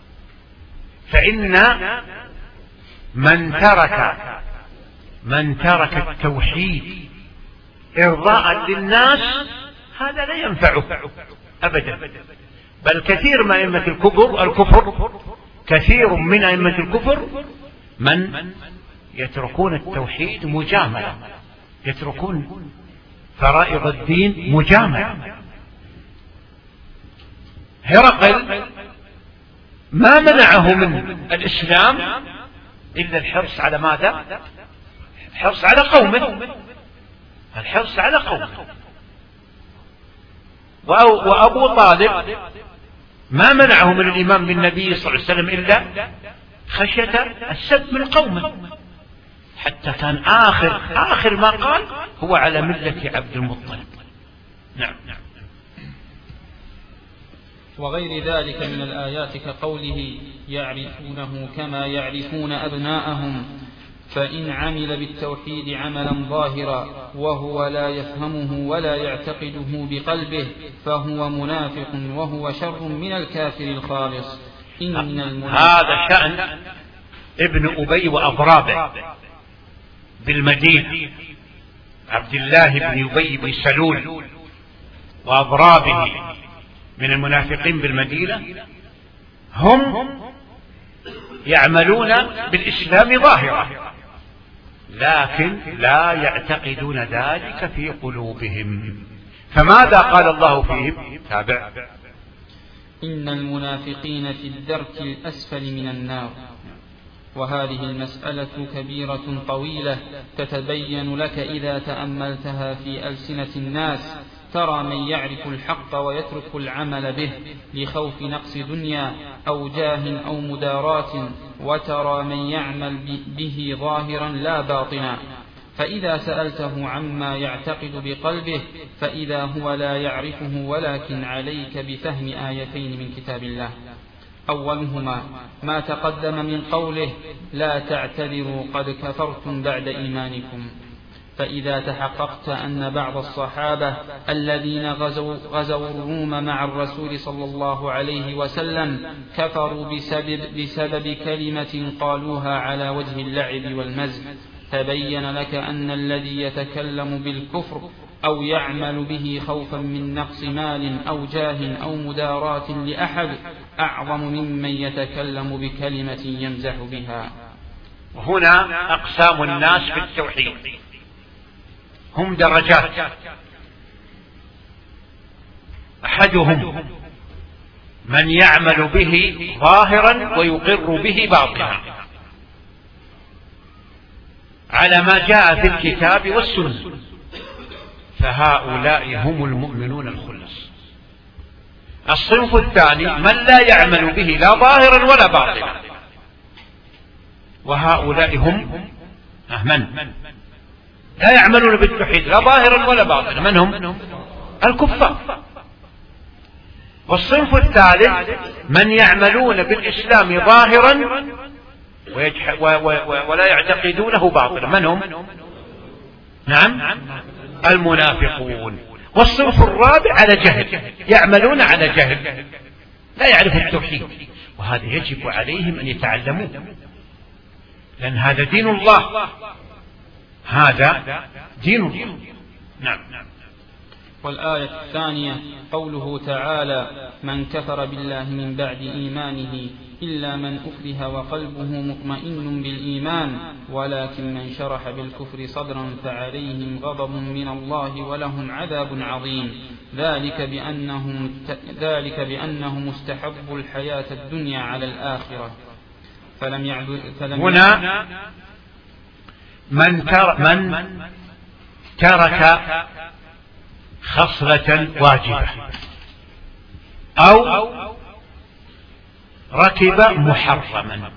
فإن من ترك من ترك التوحيد إرضاء للناس هذا لا ينفعه أبدا، بل كثير من أئمة الكفر الكفر كثير من أئمة الكفر من يتركون التوحيد مجاملة، يتركون فرائض الدين مجاملة. هرقل ما منعه من الإسلام إلا الحرص على ماذا؟ الحرص على قومه، الحرص على قومه. وأبو طالب ما منعه من الإيمان بالنبي صلى الله عليه وسلم إلا خشية السب من قومه، حتى كان آخر آخر ما قال هو على ملة عبد المطلب. نعم. وغير ذلك من الآيات كقوله يعرفونه كما يعرفون أبناءهم، فإن عمل بالتوحيد عملا ظاهرا وهو لا يفهمه ولا يعتقده بقلبه فهو منافق وهو شر من الكافر الخالص. إن هذا شأن ابن أبي وأضرابه بالمدينة، عبد الله بن أبي بن سلول وأضرابه من المنافقين بالمدينة، هم يعملون بالإسلام ظاهرا لكن لا يعتقدون ذلك في قلوبهم. فماذا قال الله فيهم؟ تابع: إن المنافقين في الدرك الأسفل من النار. وهذه المسألة كبيرة طويلة تتبين لك إذا تأملتها في ألسنة الناس، ترى من يعرف الحق ويترك العمل به لخوف نقص دنيا أو جاه أو مدارات، وترى من يعمل به ظاهرا لا باطنا. فإذا سألته عما يعتقد بقلبه فإذا هو لا يعرفه، ولكن عليك بفهم آيتين من كتاب الله. أولهما ما تقدم من قوله لا تعتذروا قد كفرتم بعد إيمانكم. فإذا تحققت أن بعض الصحابة الذين غزوا, غزوا الروم مع الرسول صلى الله عليه وسلم كفروا بسبب, بسبب كلمة قالوها على وجه اللعب والمزح، تبين لك أن الذي يتكلم بالكفر أو يعمل به خوفا من نقص مال أو جاه أو مدارات لأحد أعظم ممن يتكلم بكلمة يمزح بها. وهنا أقسام الناس في التوحيد هم درجات. أحدهم من يعمل به ظاهرا ويقر به باطنا على ما جاء في الكتاب والسنة، فهؤلاء هم المؤمنون الخلص. الصنف الثاني من لا يعمل به لا ظاهرا ولا باطنا، وهؤلاء هم من لا يعملون بالتوحيد لا ظاهرا ولا باطنا، من هم؟ الكفار. والصنف الثالث من يعملون بالإسلام ظاهرا ولا يعتقدونه باطلا، من هم؟ نعم المنافقون. والصنف الرابع على جهل، يعملون على جهل لا يعرف التوحيد، وهذا يجب عليهم أن يتعلموه، لأن هذا دين الله، هذا دين الله. نعم. والآية الثانية قوله تعالى من كفر بالله من بعد إيمانه إلا من أكره وقلبه مطمئن بالإيمان ولكن من شرح بالكفر صدرا فعليهم غضب من الله ولهم عذاب عظيم، ذلك بأنهم, ذلك بأنهم استحبوا الحياة الدنيا على الآخرة. فلم يعبد فلم هنا من, تر من ترك خصلة واجبة أو ركب محرما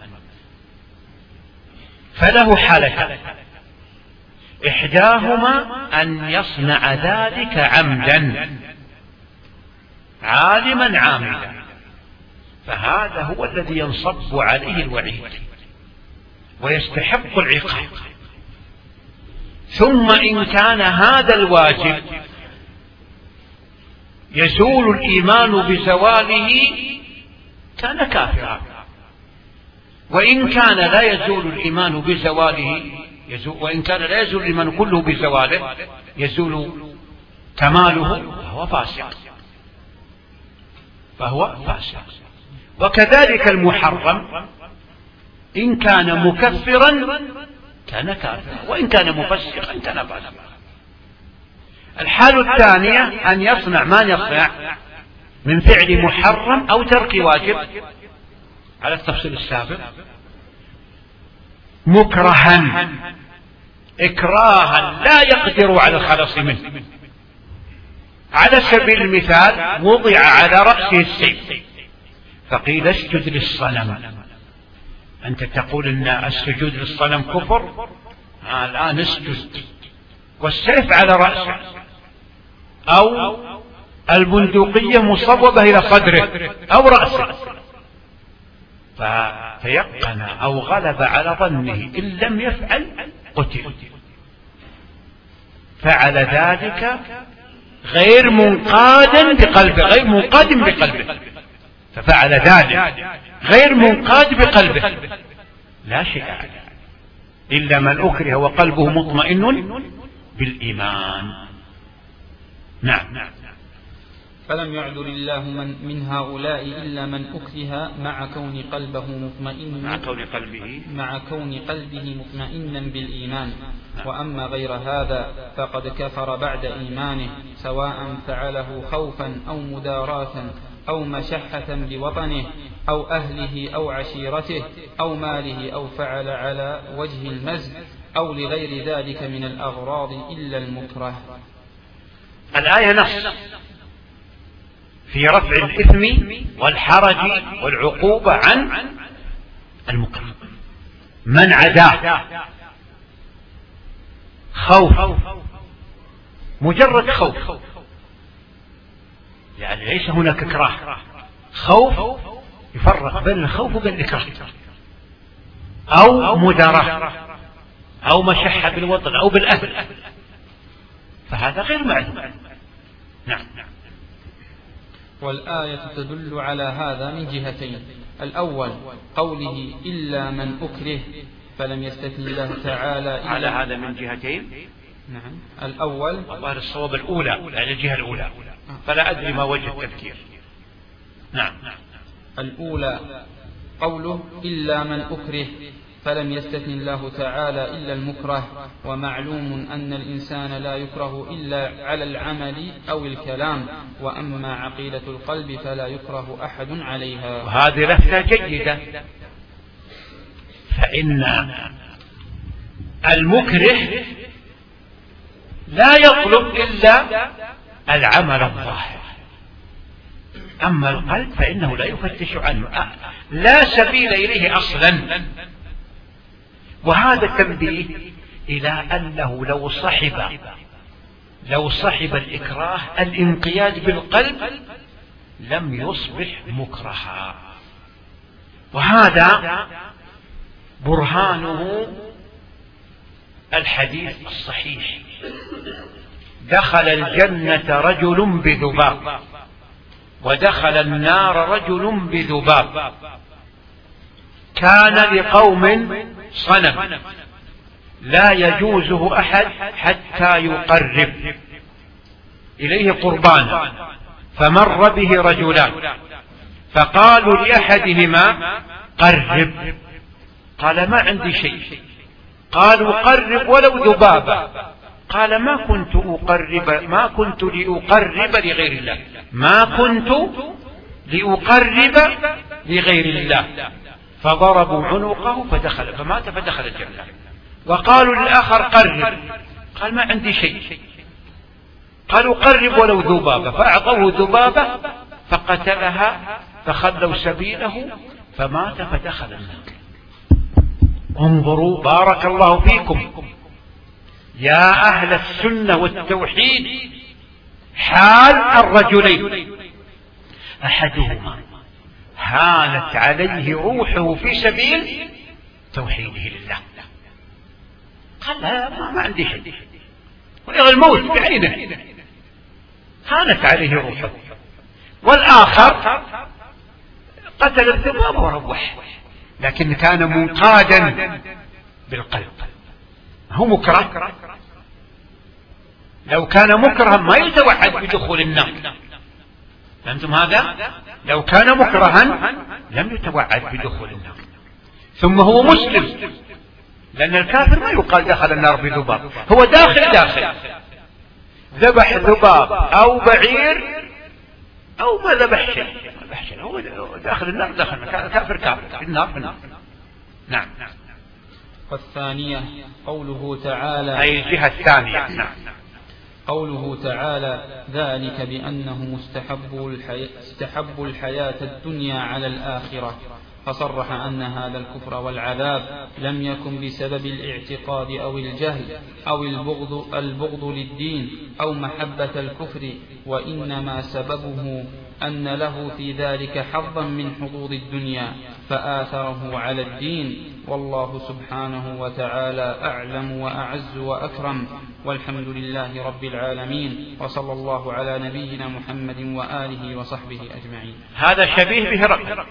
فله حالتان، إحداهما أن يصنع ذلك عمدا عالما عاملا، فهذا هو الذي ينصب عليه الوعيد ويستحق العقاب. ثم إن كان هذا الواجب يزول الإيمان بزواله كان كافرا، وإن كان لا يزول الإيمان بزواله يزول وإن كان لا يزول الإيمان كله بزواله يزول كماله فهو فاسق فهو فاسق. وكذلك المحرم إن كان مكفرا كان كافرا، وإن كان مفسقا كان فاسقا. الحال الثانية أن يصنع ما يصنع من فعل محرم أو ترك واجب على التفصيل السابق مكرها إكراها لا يقدر على الخلاص منه. على سبيل المثال وضع على رأسه السيف فقيل اسجد للصنم، أنت تقول أن السجود للصنم كفر، آه الآن اسجد، والسيف على رأسه، أو البندقية مصوبة إلى صدره أو رأسه، فتيقن أو غلب على ظنه إن لم يفعل قتل. فعل ذلك غير منقاد بقلبه غير منقاد بقلبه ففعل ذلك غير منقاد بقلبه لا شيء عليه إلا من أكره وقلبه مطمئن بالإيمان. نعم. فلم يعذر الله من, من هؤلاء إلا من أكره مع كون قلبه مطمئن مع كون قلبه مع كون قلبه مطمئنا بالإيمان. وأما غير هذا فقد كفر بعد إيمانه سواء فعله خوفا أو مداراة أو مشحة بوطنه أو أهله أو عشيرته أو ماله أو فعل على وجه المزج أو لغير ذلك من الأغراض إلا المكره. الآية نص في رفع الإثم والحرج والعقوبة عن المكره. من عداه خوف، مجرد خوف، يعني ليس هناك إكراه، خوف يفرق بين الخوف وبين الإكراه، أو مداراه أو مشحة بالوطن أو بالأهل، فهذا غير معلوم. نعم. والآية تدل على هذا من جهتين: الأول قوله إلا من أكره فلم يستثن الله تعالى إلا على هذا من جهتين. نعم. الأول والله الصواب الأولى، يعني الجهة الأولى، فلا أدري ما وجه التذكير. نعم. الأولى قوله إلا من أكره فلم يستثن الله تعالى إلا المكره، ومعلوم أن الإنسان لا يكره إلا على العمل أو الكلام، وأما عقيدة القلب فلا يكره أحد عليها. وهذه لفتة جيدة، فإن المكره لا يطلب إلا العمل الظاهر، أما القلب فإنه لا يفتش عنه، لا سبيل إليه أصلا. وهذا تنبيه إلى أنه لو صحب لو صحب الإكراه الانقياد بالقلب لم يصبح مكرها، وهذا برهانه الحديث الصحيح: دخل الجنة رجل بذباب ودخل النار رجل بذباب، كان لقوم صنم لا يجوزه أحد حتى يقرب إليه قربانا، فمر به رجلان فقالوا لأحدهما قرب، قال ما عندي شيء، قالوا قرب ولو ذبابا، قال ما كنت أقرب ما كنت لأقرب لغير الله ما كنت لأقرب لغير الله فضربوا عنقه فدخل فمات فدخل الجنة. وقالوا للآخر قرب، قال ما عندي شيء، قالوا قرب ولو ذبابة، فأعطوه ذبابة فقتلها فخلوا سبيله فمات فدخل النار. انظروا بارك الله فيكم يا أهل السنة والتوحيد حال الرجلين: أحدهما هانت عليه روحه في سبيل توحيده لله، قال لا ما عندي شيء، ويرى الموت بعينه، هانت عليه روحه. والآخر قتل الذباب وروح، لكن كان منقادا بالقلب، هو مكره. لو كان مكرها ما يتوعد بدخول النار، فهمتم هذا؟ لو كان مكرها لم يتوعد بدخول النار. ثم هو مسلم، لأن الكافر ما يقال دخل النار بذباب، هو داخل داخل ذبح ذباب أو بعير أو ما ذبح شيء، هو داخل النار، داخل كافر كافر في النار في النار. نعم. والثانية قوله تعالى، أي الجهة الثانية. نعم. قوله تعالى: ذلك بأنه مستحب الحياة, استحب الحياة الدنيا على الآخرة، فصرح أن هذا الكفر والعذاب لم يكن بسبب الاعتقاد أو الجهل أو البغض, البغض للدين أو محبة الكفر، وإنما سببه أن له في ذلك حظا من حظوظ الدنيا فآثره على الدين، والله سبحانه وتعالى أعلم وأعز وأكرم، والحمد لله رب العالمين، وصلى الله على نبينا محمد وآله وصحبه أجمعين. هذا شبيه بهرقل،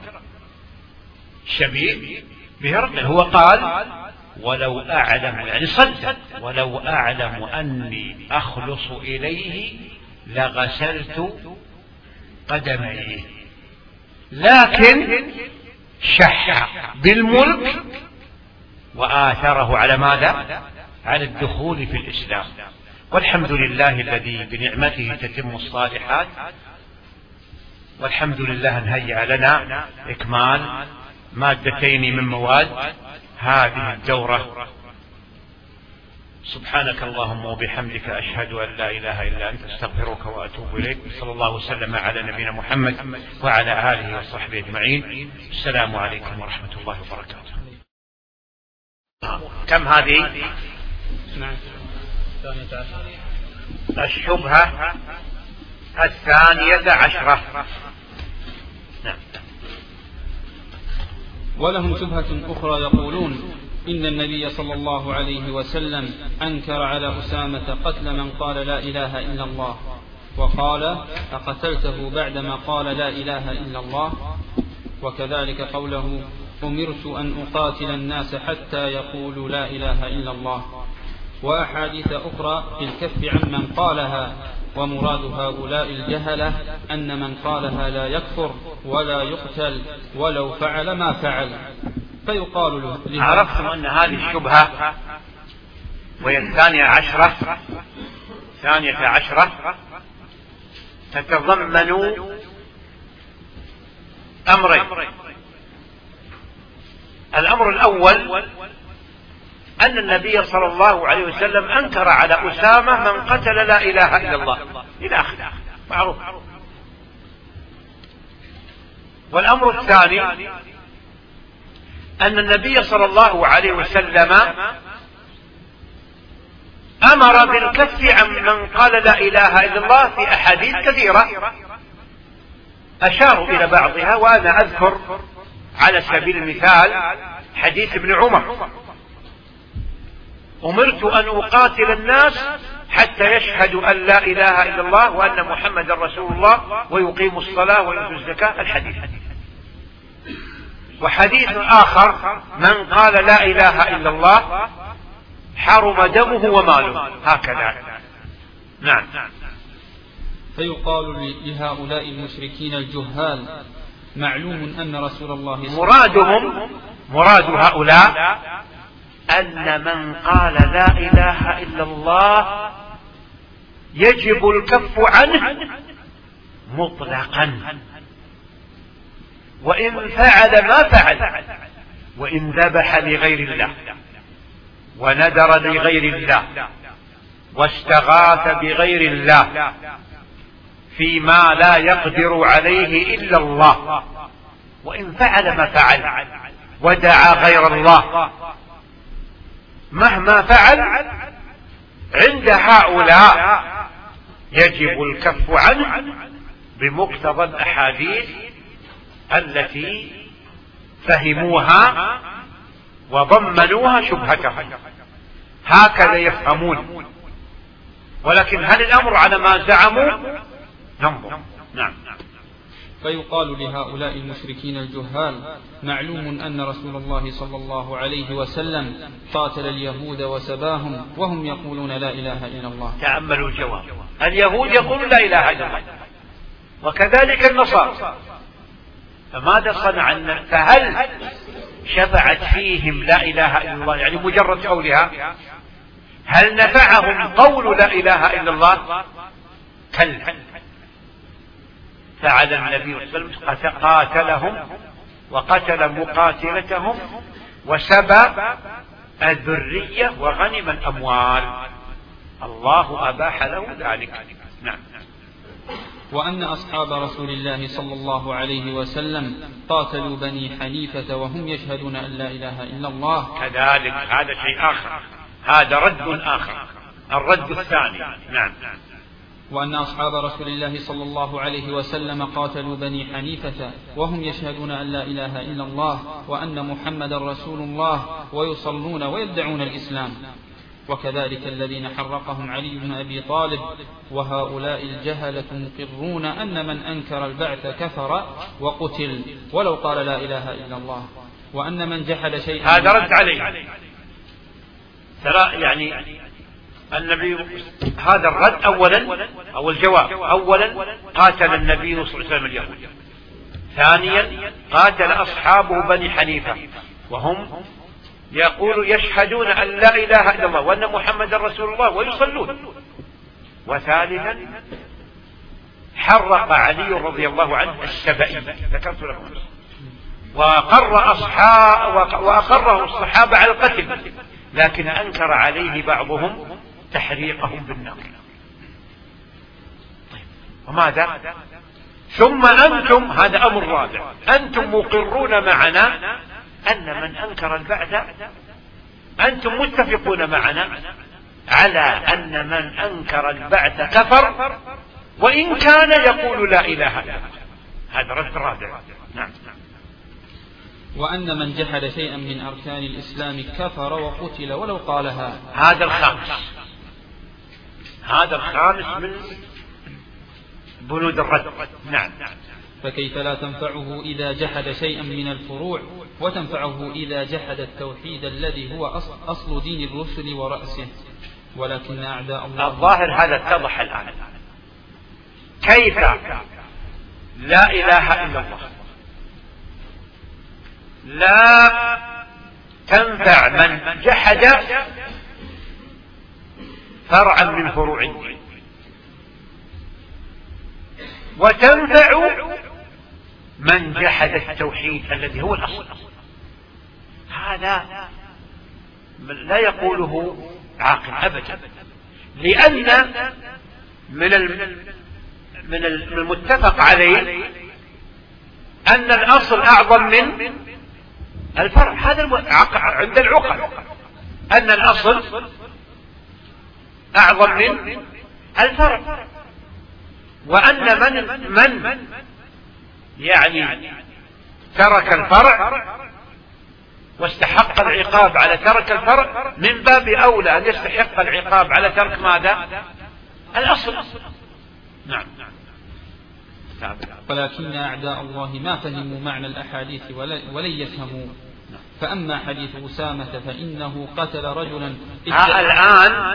شبيه بهرقل، هو قال ولو أعلم، يعني صدق، ولو أعلم أني أخلص إليه لغسلت قدميه، لكن شح بالملك وآثره على ماذا؟ على الدخول في الإسلام. والحمد لله الذي بنعمته تتم الصالحات، والحمد لله أن هيأ لنا إكمال مادتين من مواد هذه الدورة. سبحانك اللهم وبحمدك أشهد أن لا إله إلا أنت أستغفرك وأتوب إليك. صلى الله وسلم على نبينا محمد وعلى آله وصحبه أجمعين. السلام عليكم ورحمة الله وبركاته. كم هذه؟ الشبهة الثانية عشرة. نعم. ولهم شبهة أخرى يقولون إن النبي صلى الله عليه وسلم أنكر على أسامة قتل من قال لا إله إلا الله، وقال أقتلته بعدما قال لا إله إلا الله. وكذلك قوله أمرت أن أقاتل الناس حتى يقولوا لا إله إلا الله. وأحاديث أخرى في الكف عمن قالها. ومراد هؤلاء الجهلة أن من قالها لا يكفر ولا يقتل ولو فعل ما فعل. فيقال له عرفتم أن هذه الشبهة وهي الثانية عشرة ثانية عشرة تتضمن أمرين. الأمر الأول أن النبي صلى الله عليه وسلم أنكر على أسامة من قتل لا إله إلا الله إلى آخره معروف. والأمر الثاني أن النبي صلى الله عليه وسلم أمر بالكف عن من قال لا إله إلا الله في أحاديث كثيرة أشاروا إلى بعضها، وأنا أذكر على سبيل المثال حديث ابن عمر: أمرت أن أقاتل الناس حتى يشهدوا أن لا إله إلا الله وأن محمد رسول الله ويقيموا الصلاة ويؤتوا الزكاة. الحديث. وحديث آخر: من قال لا إله إلا الله حرم دمه وماله. هكذا. نعم. فيقال لهؤلاء المشركين الجهال: معلوم أن رسول الله صلى مرادهم مراد هؤلاء أن من قال لا إله إلا الله يجب الكف عنه مطلقا، وإن فعل ما فعل، وإن ذبح لغير الله وندر لغير الله واستغاث بغير الله فيما لا يقدر عليه إلا الله، وإن فعل ما فعل ودعا غير الله، مهما فعل عند هؤلاء يجب الكف عنه بمقتضى الأحاديث التي فهموها وضمنوها شبهتهم. هكذا يفهمون. ولكن هل الأمر على ما زعموا؟ ننظر. نعم. فيقال لهؤلاء المشركين الجهال: معلوم أن رسول الله صلى الله عليه وسلم قاتل اليهود وسباهم وهم يقولون لا إله إلا الله. تأملوا الجواب. اليهود يقولون لا إله إلا الله، وكذلك النصارى. فماذا صنع؟ فهل شفعت فيهم لا إله إلا الله يعني مجرد قولها؟ هل نفعهم قول لا إله إلا الله؟ كلا. فعل النبي صلى الله عليه وسلم قاتلهم وقتل مقاتلتهم وسبى الذرية وغنم الأموال. الله أباح له ذلك. نعم. وأن أصحاب رسول الله صلى الله عليه وسلم قاتلوا بني حنيفة وهم يشهدون أن لا إله إلا الله. كذلك هذا شيء آخر، هذا رد آخر، الرد الثاني. نعم. وأن أصحاب رسول الله صلى الله عليه وسلم قاتلوا بني حنيفة وهم يشهدون أن لا إله إلا الله وأن محمد رسول الله ويصلون ويدعون الإسلام. وكذلك الذين حرقهم علي بن أبي طالب. وهؤلاء الجهلة مقرون أن من أنكر البعث كفر وقتل ولو قال لا إله إلا الله، وأن من جحد شيئا. هذا رد عليه. ترى يعني النبي هذا الرد أولا أو الجواب. أولا قاتل النبي صلى الله عليه وسلم اليهود. ثانيا قاتل أصحابه بني حنيفة وهم يقول يشهدون أن لا إله إلا الله وأن محمد رسول الله ويصلون. وثالثا حرق علي رضي الله عنه السبئي، ذكرت لكم، وأقر أصحاب وأقره الصحابة على القتل، لكن أنكر عليه بعضهم تحريقهم بالنار. طيب وماذا؟ ثم أنتم، هذا أمر رابع، أنتم مقرون معنا أن من أنكر البعث، أنتم متفقون معنا على أن من أنكر البعث كفر وإن كان يقول لا إله إلا الله. هذا رد رابع. نعم. وأن من جحد شيئا من أركان الإسلام كفر وقتل ولو قالها. هذا الخامس، هذا الخامس من بنود الرد. نعم. فكيف لا تنفعه إذا جحد شيئا من الفروع، وتنفعه إذا جحد التوحيد الذي هو أصل دين الرسل ورأسه. ولكن أعداء الله، الظاهر هذا اتضح الآن. كيف لا إله إلا الله لا تنفع من جحد فرعا من فروع الدين، وتنفع من جحد التوحيد الذي هو الأصل. هذا لا يقوله عاقل أبدا، لأن من من المتفق عليه أن الأصل أعظم من الفرع. هذا عند العقل، أن الأصل أعظم من الفرع، وأن من من يعني ترك الفرع واستحق العقاب على ترك الفرع من باب أولى أن يستحق العقاب على ترك ماذا؟ الأصل. نعم. ولكن أعداء الله ما فهموا معنى الأحاديث ولن يفهموا. فأما حديث أسامة فإنه قتل رجلا. الآن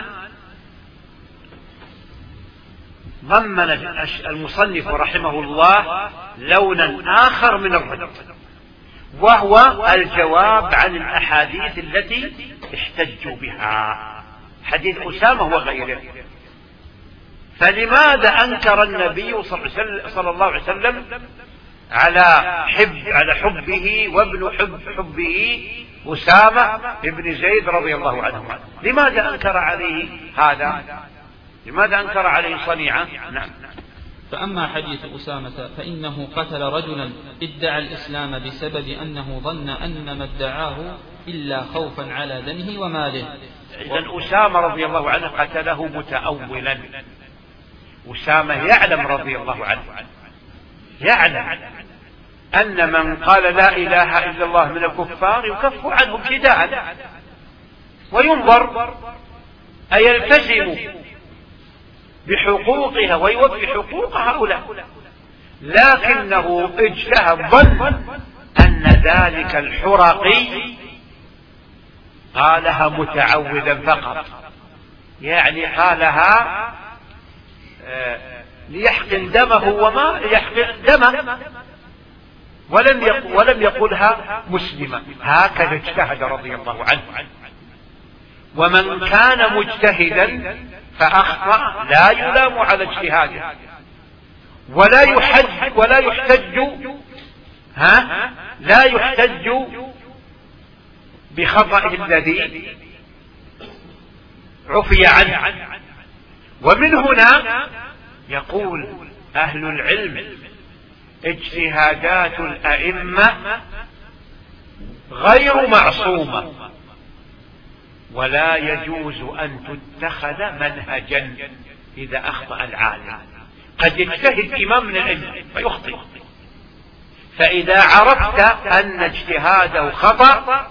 ضمن المصنف رحمه الله لونا آخر من الرد، وهو الجواب عن الأحاديث التي احتجوا بها، حديث أسامة وغيره. فلماذا أنكر النبي صلى الله عليه وسلم على حب على حبه وابن حب حبه أسامة ابن زيد رضي الله عنه؟ لماذا أنكر عليه هذا؟ لماذا أنكر عليه صنيعة؟ نعم. فأما حديث أسامة فإنه قتل رجلا ادعى الإسلام بسبب أنه ظن أن ما ادعاه إلا خوفا على دمه وماله. إذن أسامة رضي الله عنه قتله متأولا. أسامة يعلم رضي الله عنه، يعلم أن من قال لا إله إلا الله من الكفار يكف عنه ابتداء، وينظر أيلتزم بحقوقها ويوفي حقوق هؤلاء، لكنه اجتهد ظن أن ذلك الحرقي قالها متعوذا فقط، يعني قالها ليحقن دمه وما ليحقن دمه، ولم يقل ولم يقلها مسلمة. هكذا اجتهد رضي الله عنه. ومن كان مجتهدا فأخطأ لا يلام على اجتهاده، ولا يحج ولا يحتج ها لا يحتج بخطأ الذي عفي عنه. ومن هنا يقول أهل العلم اجتهادات الأئمة غير معصومة، ولا يجوز أن تتخذ منهجا إذا أخطأ العالم. قد يجتهد إمام من الأئمة فيخطئ، فإذا عرفت أن اجتهاده خطأ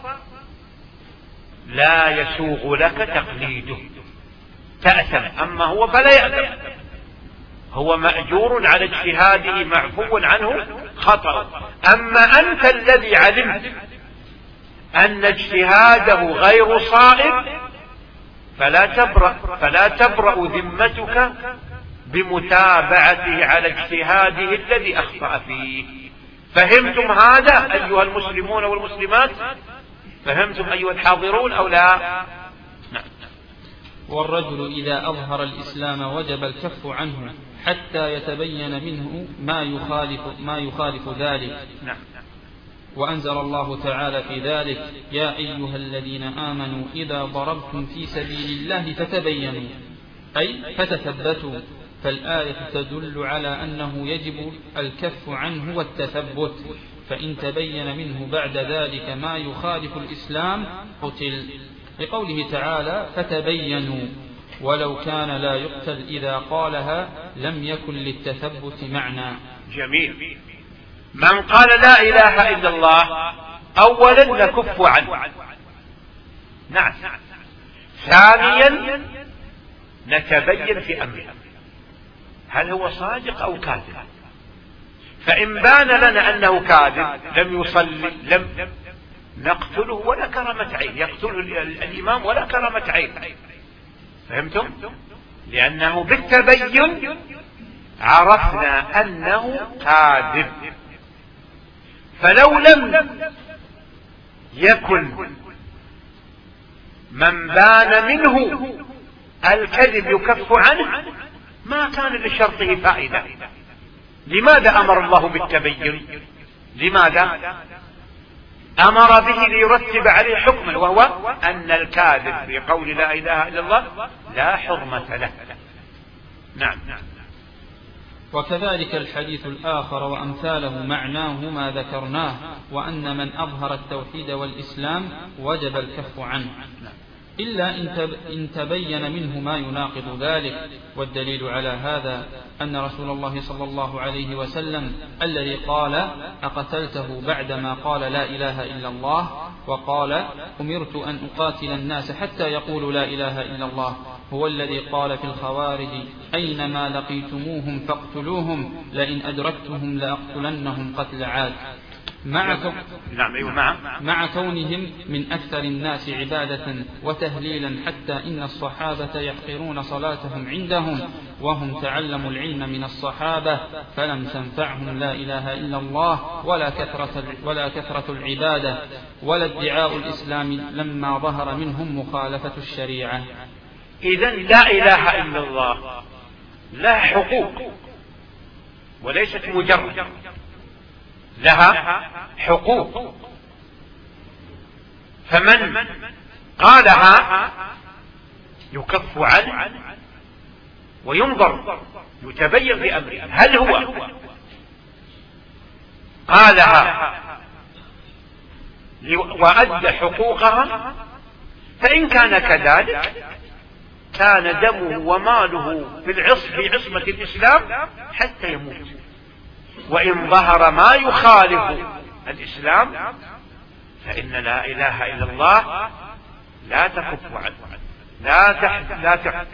لا يسوغ لك تقليده، تأثم. أما هو فلا يأثم، هو مأجور على اجتهاده معفو عنه خطأ. أما أنت الذي علمت أن اجتهاده غير صائب فلا تبرأ فلا تبرأ ذمتك بمتابعته على اجتهاده الذي أخطأ فيه. فهمتم هذا أيها المسلمون والمسلمات؟ فهمتم أيها الحاضرون أو لا؟ نعم. والرجل إذا أظهر الإسلام وجب الكف عنه حتى يتبين منه ما يخالف, ما يخالف ذلك. وأنزل الله تعالى في ذلك: يا أيها الذين آمنوا إذا ضربتم في سبيل الله فتبينوا، أي فتثبتوا. فالآية تدل على أنه يجب الكف عنه والتثبت، فإن تبين منه بعد ذلك ما يخالف الإسلام قتل، لقوله تعالى: فتبينوا. ولو كان لا يقتل إذا قالها لم يكن للتثبت معنى. جميل. من قال لا إله إلا الله أولا نكف عنه، نعم. ثانيا نتبين في أمره هل هو صادق أو كاذب. فإن بان لنا أنه كاذب لم يصلي لم نقتله ولا كرامة عين، يقتله الإمام ولا كرامة عين. فهمتم؟ لأنه بالتبين عرفنا أنه كاذب. فلو لم يكن من بان منه الكذب يكف عنه ما كان لشرطه فائدة. لماذا أمر الله بالتبين؟ لماذا أمر به؟ ليرتب عليه حكما، وهو أن الكاذب في قول لا إله إلا الله لا حرمة له. نعم. وكذلك الحديث الآخر وأمثاله معناه ما ذكرناه، وأن من أظهر التوحيد والإسلام وجب الكف عنه إلا إن تبين منه ما يناقض ذلك. والدليل على هذا أن رسول الله صلى الله عليه وسلم الذي قال: أقتلته بعدما قال لا إله إلا الله، وقال: أمرت أن أقاتل الناس حتى يقولوا لا إله إلا الله، هو الذي قال في الخوارج: أينما لقيتموهم فاقتلوهم، لئن أدركتهم لأقتلنهم قتل عاد. مع, كو... مع كونهم من أكثر الناس عبادة وتهليلا، حتى إن الصحابة يحقرون صلاتهم عندهم، وهم تعلموا العلم من الصحابة، فلم تنفعهم لا إله إلا الله ولا كثرة, ولا كثرة العبادة ولا ادعاء الإسلام لما ظهر منهم مخالفة الشريعة. إذن لا إله إلا الله لها حقوق وليست مجرد، لها حقوق. فمن قالها يكف عنه وينظر يتبين بأمره هل هو قالها وأدى حقوقها، فإن كان كذلك كان دمه وماله في العصر في عصمة الإسلام حتى يموت. وإن ظهر ما يخالف الإسلام فإن لا إله إلا الله لا تكف عنه، لا تحت لا تحت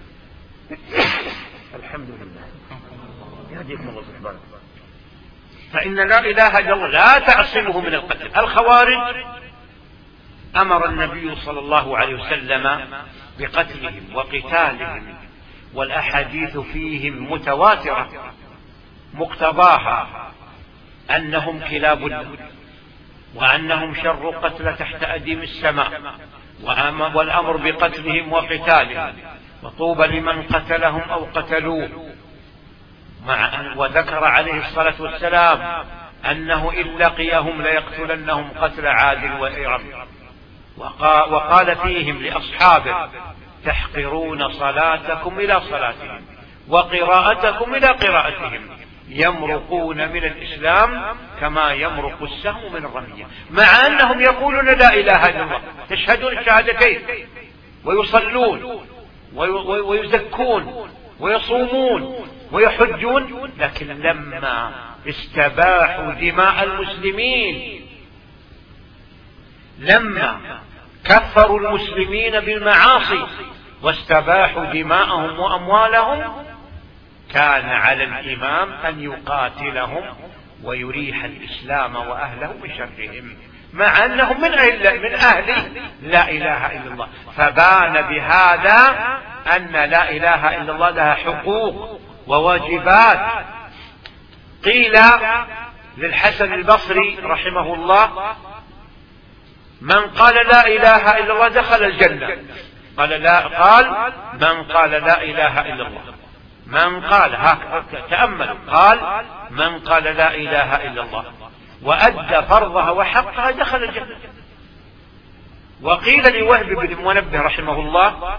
الحمد لله يهديكم الله سبحانه. فإن لا إله إلا الله لا تعصمه من القتل. الخوارج أمر النبي صلى الله عليه وسلم بقتلهم وقتالهم، والأحاديث فيهم متواترة مقتضاها أنهم كلاب الله، وأنهم شر قتل تحت أديم السماء، والأمر بقتلهم وقتالهم، وطوبى لمن قتلهم أو قتلوه. مع وذكر عليه الصلاة والسلام أنه إن لقيهم ليقتلنهم قتل عاد وإرم. وقال فيهم لأصحابه: تحقرون صلاتكم إلى صلاتهم وقراءتكم إلى قراءتهم، يمرقون من الإسلام كما يمرق السهم من الرمية. مع أنهم يقولون لا إله إلا الله، تشهدون الشهادتين ويصلون ويزكون ويصومون ويحجون، لكن لما استباحوا دماء المسلمين، لما كفروا المسلمين بالمعاصي واستباحوا دماءهم وأموالهم، كان على الإمام أن يقاتلهم ويريح الإسلام وأهله من شرهم، مع أنهم من أهل, من أهل لا إله إلا الله. فبان بهذا أن لا إله إلا الله لها حقوق وواجبات. قيل للحسن البصري رحمه الله: من قال لا إله إلا الله دخل الجنة. قال لا قال من قال لا إله إلا الله، من قال هكذا تأملوا، قال من قال لا إله إلا الله وأدى فرضها وحقها دخل الجنة. وقيل لوهب بن منبه رحمه الله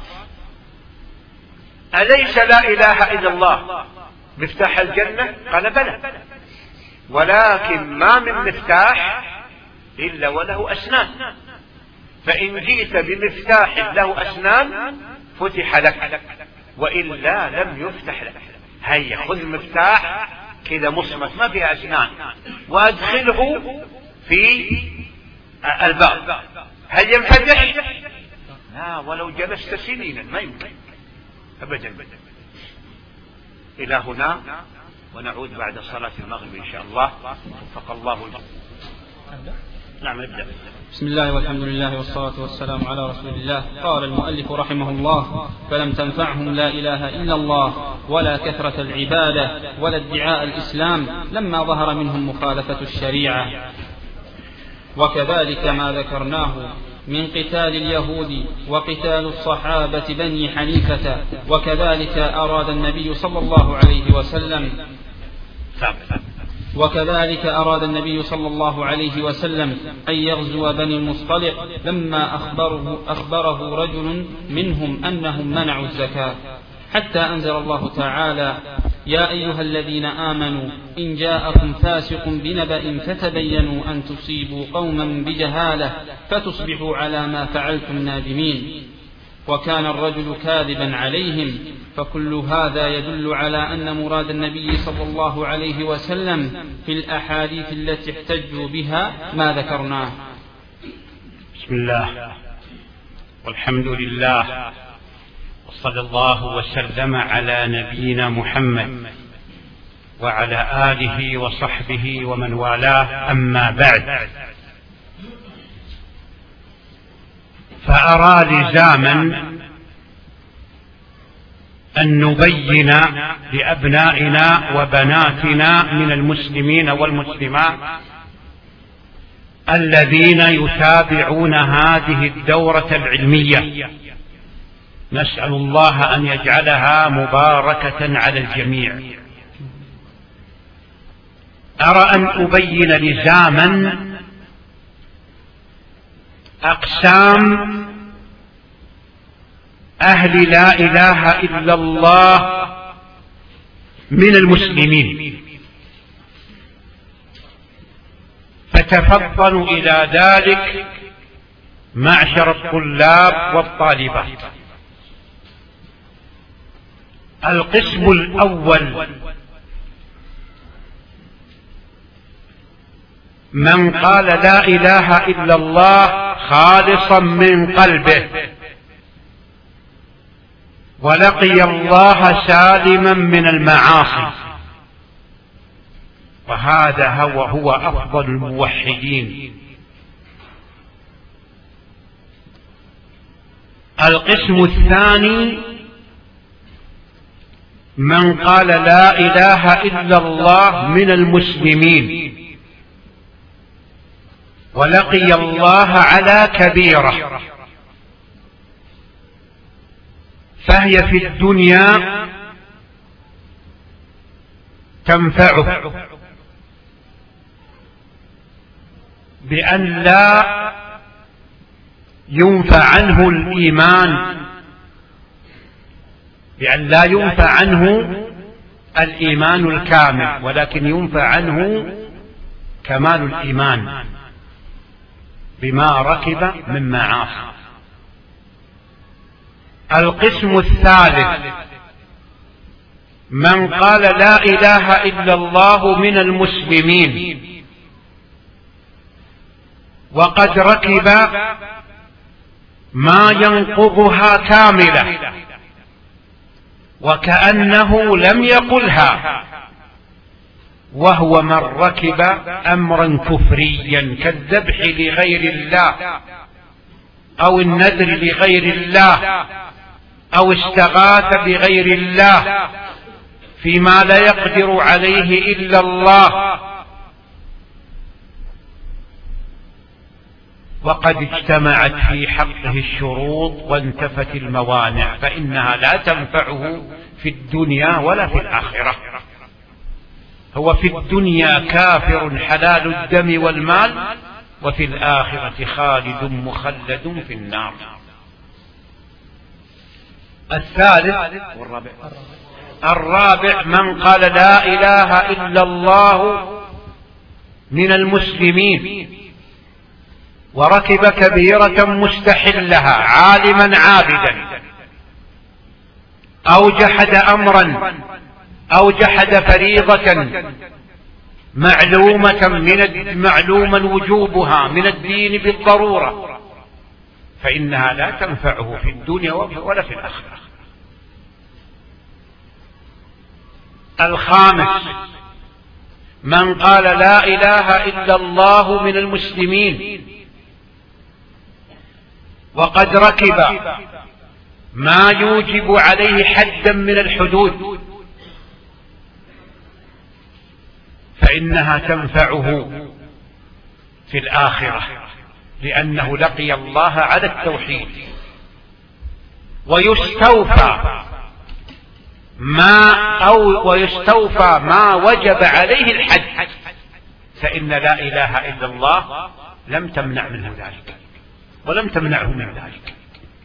أليس لا إله إلا الله مفتاح الجنة؟ قال بلى، ولكن ما من مفتاح إلا وله أسنان، فإن جئت بمفتاح له أسنان فتح لك، وإلا لم يفتح لك. هيا خذ مفتاح كذا مصمت ما فيها أسنان وأدخله في الباب، هل ينفتح؟ لا، ولو جلست سنينا ما يمكن أبدا. إلى هنا، ونعود بعد صلاة المغرب إن شاء الله. وفق الله الجميع. نعم نبدأ. بسم الله والحمد لله والصلاة والسلام على رسول الله. قال المؤلف رحمه الله: فلم تنفعهم لا إله إلا الله ولا كثرة العبادة ولا ادعاء الإسلام لما ظهر منهم مخالفة الشريعة. وكذلك ما ذكرناه من قتال اليهود وقتال الصحابة بني حنيفة. وكذلك أراد النبي صلى الله عليه وسلم وكذلك أراد النبي صلى الله عليه وسلم أن يغزو بني المصطلق لما أخبره, أخبره رجل منهم أنهم منعوا الزكاة، حتى أنزل الله تعالى: يا أيها الذين آمنوا إن جاءكم فاسق بنبأ فتبينوا أن تصيبوا قوما بجهالة فتصبحوا على ما فعلتم نادمين. وكان الرجل كاذبا عليهم. فكل هذا يدل على أن مراد النبي صلى الله عليه وسلم في الأحاديث التي احتجوا بها ما ذكرناه. بسم الله والحمد لله، وصلى الله وسلم على نبينا محمد وعلى آله وصحبه ومن والاه. أما بعد، فأرى لزاما أن نبين لأبنائنا وبناتنا من المسلمين والمسلمات الذين يتابعون هذه الدورة العلمية، نسأل الله أن يجعلها مباركة على الجميع. أرى أن أبين لزاما أقسام أهل لا إله إلا الله من المسلمين، فتفضلوا إلى ذلك معشر الطلاب والطالبات. القسم الأول: من قال لا إله إلا الله خالصا من قلبه ولقي الله سالما من المعاصي، وهذا هو, هو أفضل الموحدين. القسم الثاني: من قال لا إله إلا الله من المسلمين ولقي الله على كبيرة، فهي في الدنيا تنفعه بأن لا ينفع عنه الإيمان، بأن لا ينفع عنه الإيمان الكامل، ولكن ينفع عنه كمال الإيمان بما ركب من معاصي. القسم الثالث: من قال لا إله إلا الله من المسلمين وقد ركب ما ينقضها كاملة وكأنه لم يقلها، وهو من ركب أمرا كفريا كالذبح لغير الله أو النذر لغير الله أو استغاث بغير الله فيما لا يقدر عليه إلا الله، وقد اجتمعت في حقه الشروط وانتفت الموانع فإنها لا تنفعه في الدنيا ولا في الآخرة. هو في الدنيا كافر حلال الدم والمال، وفي الآخرة خالد مخلد في النار. الثالث والرابع الرابع من قال لا إله إلا الله من المسلمين وركب كبيرة مستحلها عالما عابدا، أو جحد أمرا أو جحد فريضة معلومة من معلوما وجوبها من الدين بالضرورة، فإنها لا تنفعه في الدنيا ولا في الآخرة. الخامس من قال لا إله إلا الله من المسلمين وقد ركب ما يوجب عليه حدا من الحدود، فإنها تنفعه في الآخرة، لأنه لقي الله على التوحيد. ويستوفى ما أو ويستوفى ما وجب عليه الحد، فإن لا إله إلا الله لم تمنع منه ذلك ولم تمنعه من ذلك.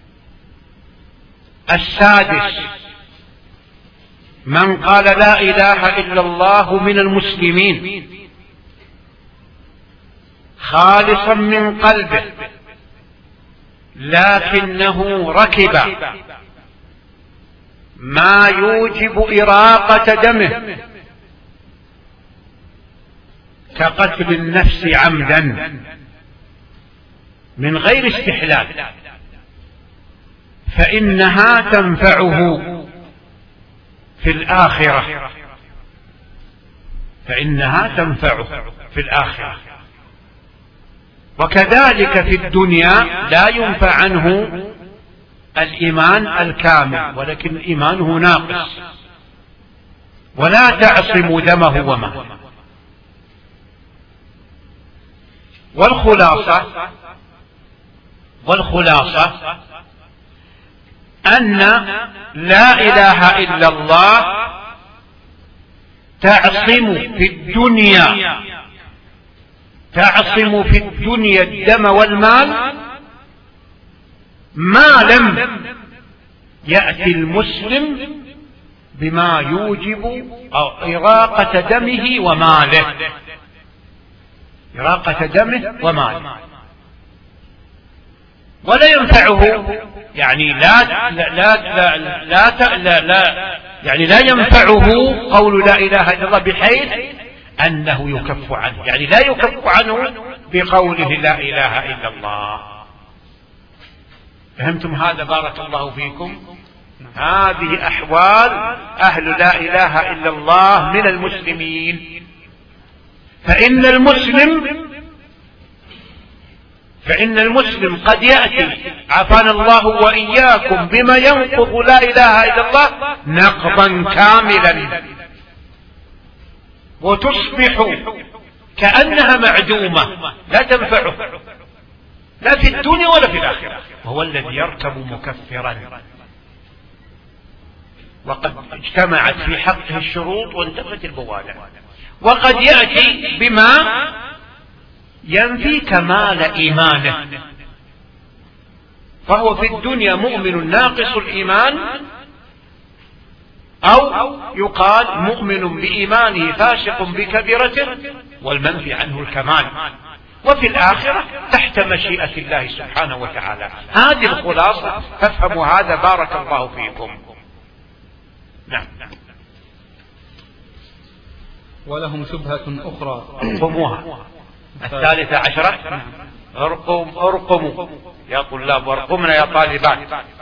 السادس من قال لا إله إلا الله من المسلمين خالصا من قلبه، لكنه ركب ما يوجب إراقة دمه كقتل النفس عمدا من غير استحلال، فإنها تنفعه في الآخرة فإنها تنفعه في الآخرة. وكذلك في الدنيا لا ينفع عنه الإيمان الكامل، ولكن إيمانه ناقص، ولا تعصم دمه وماله. والخلاصة والخلاصة أن لا إله إلا الله تعصم في الدنيا تعصم في الدنيا الدم والمال ما لم يأتي المسلم بما يوجب أو إراقة دمه وماله إراقة دمه وماله. ولا ينفعه يعني لا لا لا لا, لا, لا يعني لا ينفعه قول لا إله إلا الله بحيث أنه يكف عنه، يعني لا يكف عنه بقوله لا إله إلا الله. فهمتم هذا؟ بارك الله فيكم. هذه أحوال أهل لا إله إلا الله من المسلمين. فإن المسلم فإن المسلم قد يأتي عافانا الله وإياكم بما ينقض لا إله إلا الله نقضا كاملا، وتصبح كأنها معدومة لا تنفعه لا في الدنيا ولا في الآخرة، وهو الذي يركب مكفرا. وقد اجتمعت في حقه الشروط وانتفت الموانع. وقد يأتي بما ينفي كمال إيمانه، فهو في الدنيا مؤمن ناقص الإيمان، أو يقال مؤمن بإيمانه فاسق بكبيرته والمنفي عنه الكمال. وفي الآخرة تحت مشيئة الله سبحانه وتعالى. هذه الخلاصة، فافهموا هذا بارك الله فيكم. نعم. ولهم شبهة أخرى ارقموها. الثالثة عشرة. ارقم ارقموا يا طلاب، وارقمنا يا طالبات.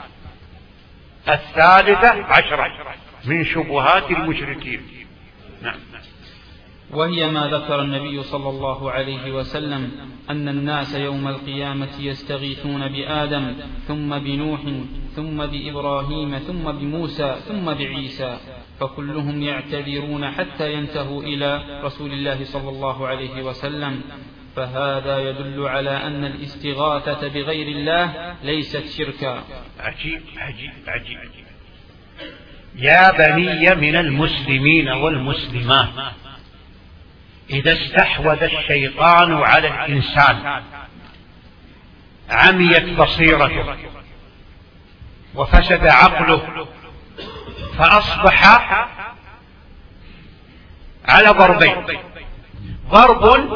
الثالثة عشرة من شبهات المشركين. نعم. وهي ما ذكر النبي صلى الله عليه وسلم أن الناس يوم القيامة يستغيثون بآدم ثم بنوح ثم بإبراهيم ثم بموسى ثم بعيسى، فكلهم يعتذرون حتى ينتهوا إلى رسول الله صلى الله عليه وسلم، فهذا يدل على أن الاستغاثة بغير الله ليست شركا. عجيب عجيب عجيب. يا بني من المسلمين والمسلمات، إذا استحوذ الشيطان على الإنسان عميت بصيرته وفسد عقله، فأصبح على ضربين: ضرب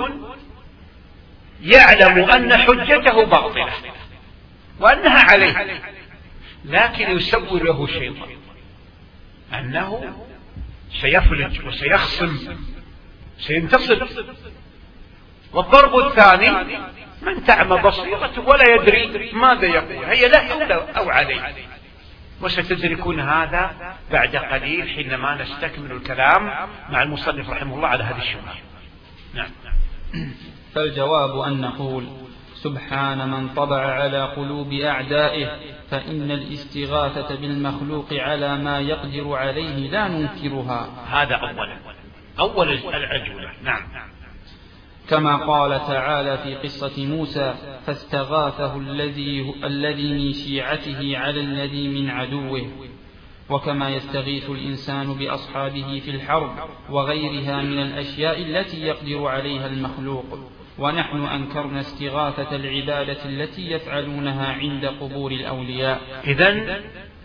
يعلم أن حجته باطلة وأنها عليه، لكن يسول له الشيطان أنه سيفلج وسيخصم سينتصر. والضرب الثاني: من تعمى بصيرته ولا يدري ماذا يقول، هي لا حول أو عليه. وستدركون هذا بعد قليل حينما نستكمل الكلام مع المصنف رحمه الله على هذه الشبهة. نعم. فالجواب أن نقول: سبحان من طبع على قلوب أعدائه، فإن الاستغاثة بالمخلوق على ما يقدر عليه لا ننكرها. هذا أولا أول العجولة. نعم. كما قال تعالى في قصة موسى: فاستغاثه الذي الذي من شيعته على الذي من عدوه. وكما يستغيث الإنسان بأصحابه في الحرب وغيرها من الأشياء التي يقدر عليها المخلوق. ونحن أنكرنا استغاثة العبادة التي يفعلونها عند قبور الأولياء. إذن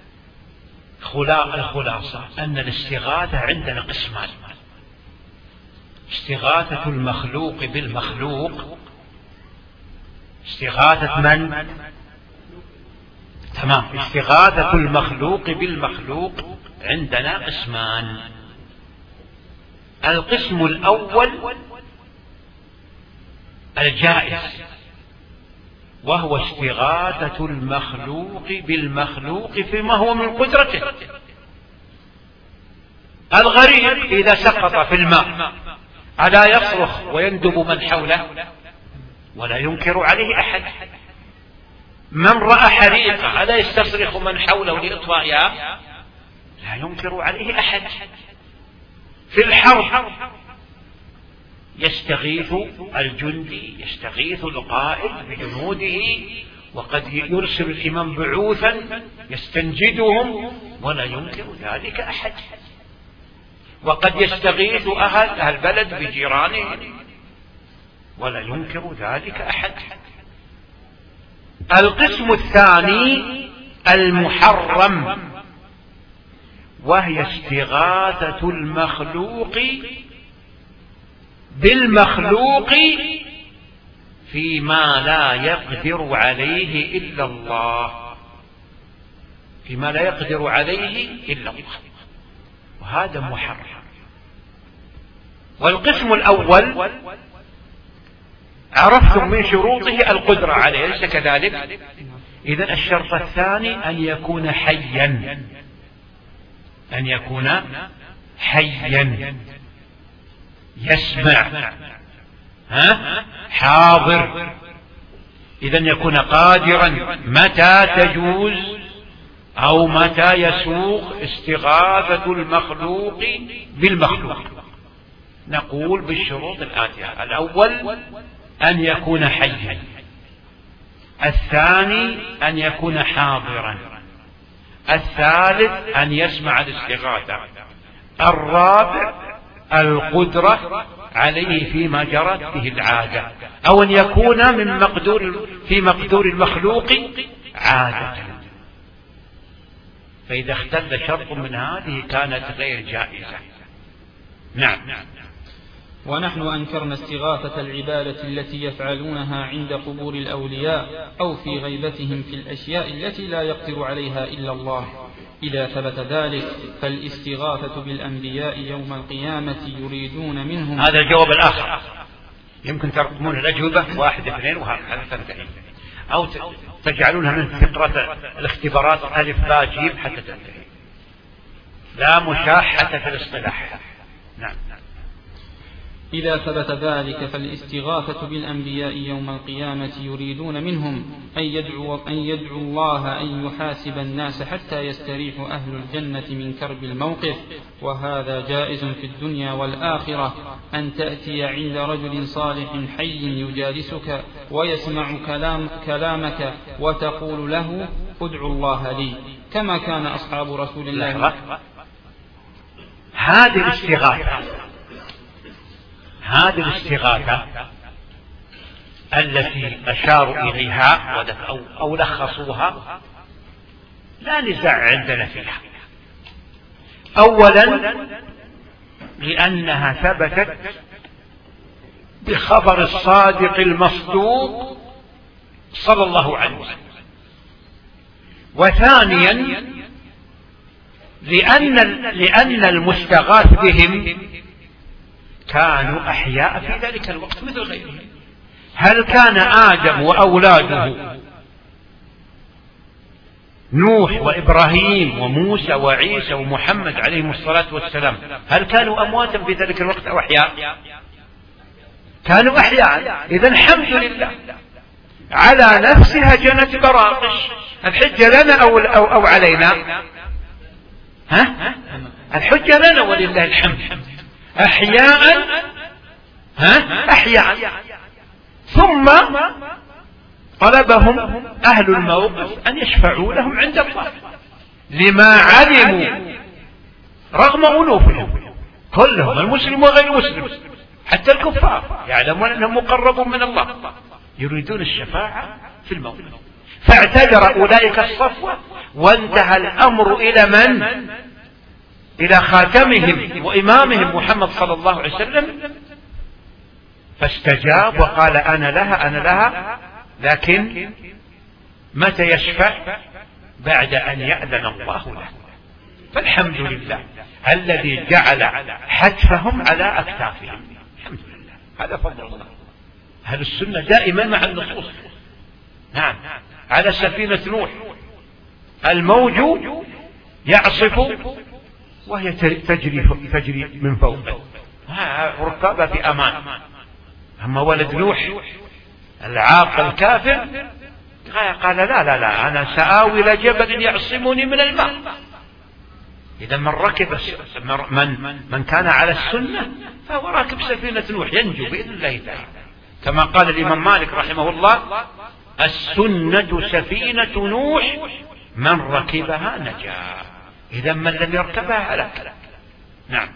الخلاصة أن الاستغاثة عندنا قسمان: استغاثة المخلوق بالمخلوق. استغاثة من؟ تمام. استغاثة المخلوق بالمخلوق عندنا قسمان. القسم الأول الجائز، وهو استغاثة المخلوق بالمخلوق فيما هو من قدرته. الغريق إذا سقط في الماء ألا يصرخ ويندب من حوله ولا ينكر عليه أحد؟ من رأى حريقة ألا يستصرخ من حوله لإطفائها؟ لا ينكر عليه أحد. في الحرب يستغيث الجندي، يستغيث القائد بجنوده، وقد يرسل الإمام بعوثا يستنجدهم ولا ينكر ذلك أحد. وقد يستغيث أهل البلد بجيرانهم ولا ينكر ذلك أحد. القسم الثاني المحرم، وهي استغاثة المخلوق بالمخلوق فيما لا يقدر عليه إلا الله، فيما لا يقدر عليه إلا الله، وهذا محرم. والقسم الأول عرفتم من شروطه القدرة عليه، ليس كذلك؟ إذن الشرط الثاني أن يكون حيا، أن يكون حيا يسمع، ها؟ حاضر. إذن يكون قادرا متى تجوز أو متى يسوق استغاثة المخلوق بالمخلوق. نقول بالشروط الآتية: الأول أن يكون حيا، الثاني أن يكون حاضرا، الثالث أن يسمع الاستغاثة، الرابع القدرة عليه فيما جرت به العادة، أو أن يكون من مقدور في مقدور المخلوق عادة. فإذا اختل شرط من هذه كانت غير جائزة. نعم. ونحن أنكرنا استغاثة العبادة التي يفعلونها عند قبور الأولياء أو في غيبتهم في الأشياء التي لا يقدر عليها إلا الله. إذا ثبت ذلك فالاستغاثة بالأنبياء يوم القيامة يريدون منهم. هذا الجواب الآخر، يمكن ترقمون الأجوبة واحد اثنين وهكذا تنتهي، أو تجعلونها من فقرة الاختبارات ألف باء جيم حتى تنتهي. لا مشاحة في الاصطلاح. نعم. إذا ثبت ذلك فالاستغاثة بالأنبياء يوم القيامة يريدون منهم أن يدعوا, أن يدعوا الله أن يحاسب الناس حتى يستريح أهل الجنة من كرب الموقف. وهذا جائز في الدنيا والآخرة، أن تأتي عند رجل صالح حي يجالسك ويسمع كلام كلامك وتقول له ادعو الله لي، كما كان أصحاب رسول الله. هذه الاستغاثة هذه الاستغاثة التي أشاروا إليها أو, أو لخصوها لا نزاع عندنا فيها. أولا لأنها ثبتت بخبر الصادق المصدوق صلى الله عليه وسلم. وثانيا لأن, لأن المستغاث بهم كانوا أحياء في ذلك الوقت مثل غيرهم. هل كان آدم وأولاده نوح وإبراهيم وموسى وعيسى ومحمد عليهم الصلاة والسلام هل كانوا أمواتا في ذلك الوقت أو أحياء؟ كانوا أحياء. إذن الحمد لله على نفسها جنت براقش. الحجة لنا أو, أو, أو علينا؟ ها؟ الحجة لنا ولله الحمد. أحياء ها؟ أحياء. ثم طلبهم أهل الموقف أن يشفعوا لهم عند الله لما علموا رغم أنوفهم كلهم المسلم وغير المسلم حتى الكفار يعلمون أنهم مقربون من الله يريدون الشفاعة في الموقف. فاعتذر أولئك الصفوة وانتهى الأمر إلى من؟ إلى خاتمهم وإمامهم محمد صلى الله عليه وسلم، فاستجاب وقال أنا لها أنا لها. لكن متى يشفع؟ بعد أن يأذن الله له. فالحمد لله الذي جعل حتفهم على أكتافهم. الحمد لله هذا فضل الله. أهل السنة دائما مع النصوص. نعم على سفينة نوح الموج يعصف وهي تجري تجري من فوقه ركابها في أمان. أما ولد نوح العاقل الكافر قال لا لا لا أنا سآوي إلى جبل يعصمني من الماء. إذا من ركب من من كان على السنة فهو راكب سفينة نوح ينجو بإذن الله تعالى، كما قال الإمام مالك رحمه الله السنة سفينة نوح من ركبها نجا. إذا من لم يركبها هلك. نعم.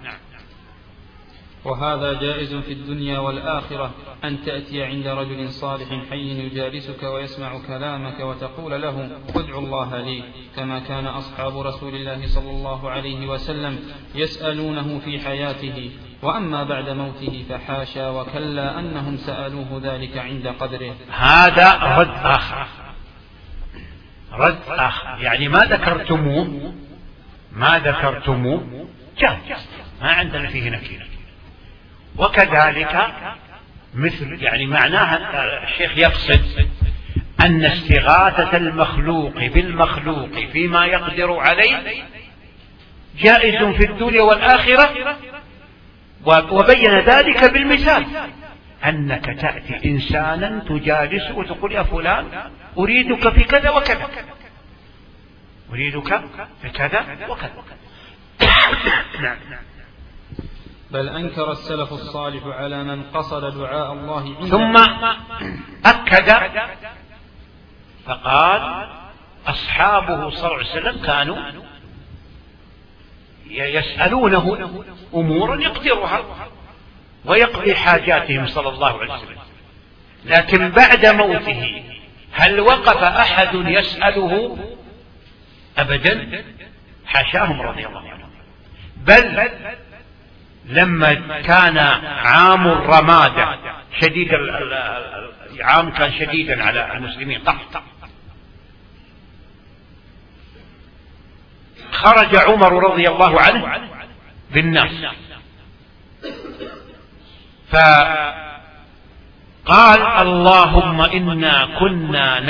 وهذا جائز في الدنيا والآخرة، أن تأتي عند رجل صالح حي يجالسك ويسمع كلامك وتقول له ادعو الله لي، كما كان أصحاب رسول الله صلى الله عليه وسلم يسألونه في حياته، وأما بعد موته فحاشا وكلا أنهم سألوه ذلك عند قدره. هذا رد آخر رد آخر يعني ما ذكرتموه ما ذكرتموه جاهز ما عندنا فيه نكير. وكذلك مثل يعني معناها الشيخ يقصد أن استغاثة المخلوق بالمخلوق فيما يقدر عليه جائز في الدنيا والآخرة، وبين ذلك بالمثال أنك تأتي إنسانا تجالس وتقول يا فلان أريدك في كذا وكذا أريدك في كذا وكذا. نعم. بل أنكر السلف الصالح على من قصد دعاء الله عنده. ثم أكد فقال أصحابه صلى الله عليه وسلم كانوا يسألونه أمورا يقدرها ويقضي حاجاتهم صلى الله عليه وسلم، لكن بعد موته هل وقف أحد يسأله؟ أبدا، حاشاهم رضي الله عنهم. بل لما كان عام الرمادة شديد العام كان شديدا على المسلمين طح خرج عمر رضي الله عنه بالناس فقال اللهم إنا كنا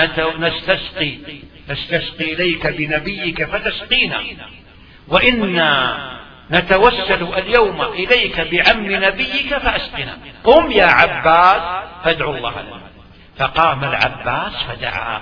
نستسقي نستسقي إليك بنبيك فتسقينا، وإنا نتوسل اليوم إليك بعم نبيك فأسقنا، قم يا عباس فادعوا الله لنا. فقام العباس فدعا.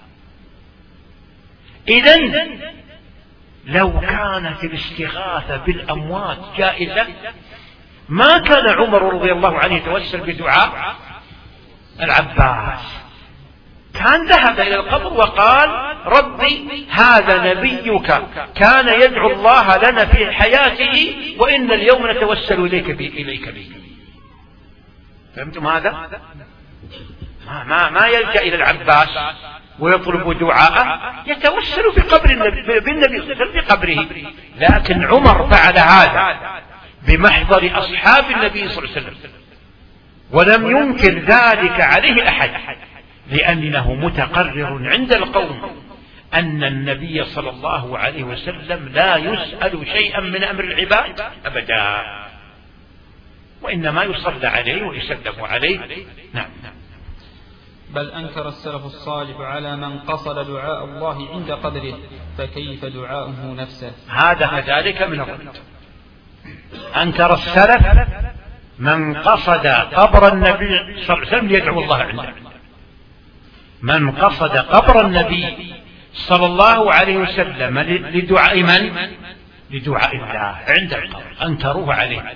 إذن لو كانت الاستغاثة بالأموات جائزة ما كان عمر رضي الله عنه يتوسل بدعاء العباس، كان ذهب إلى القبر وقال ربي هذا نبيك كان يدعو الله لنا في حياته وإن اليوم نتوسل إليك به إليك به. فهمتم هذا؟ ما, ما, ما يلجأ إلى العباس ويطلب دعاءه، يتوسل بقبر النبي بالنبي صلى الله عليه وسلم بقبره. لكن عمر فعل هذا بمحضر أصحاب النبي صلى الله عليه وسلم ولم ينكر ذلك عليه أحد، لأنه متقرر عند القوم أن النبي صلى الله عليه وسلم لا يسأل شيئا من أمر العباد أبدا، وإنما يصلى عليه ويسلم عليه. نعم. بل أنكر السلف الصالح على من قصد دعاء الله عند قدره، فكيف دعاؤه نفسه؟ هذا كذلك من الرد. أنكر السلف من قصد قبر النبي صلى الله عليه وسلم ليدعو الله عنده، من قصد قبر النبي صلى الله عليه وسلم لدعاء من؟ لدعاء الله عند القبر، أنكروه عليه،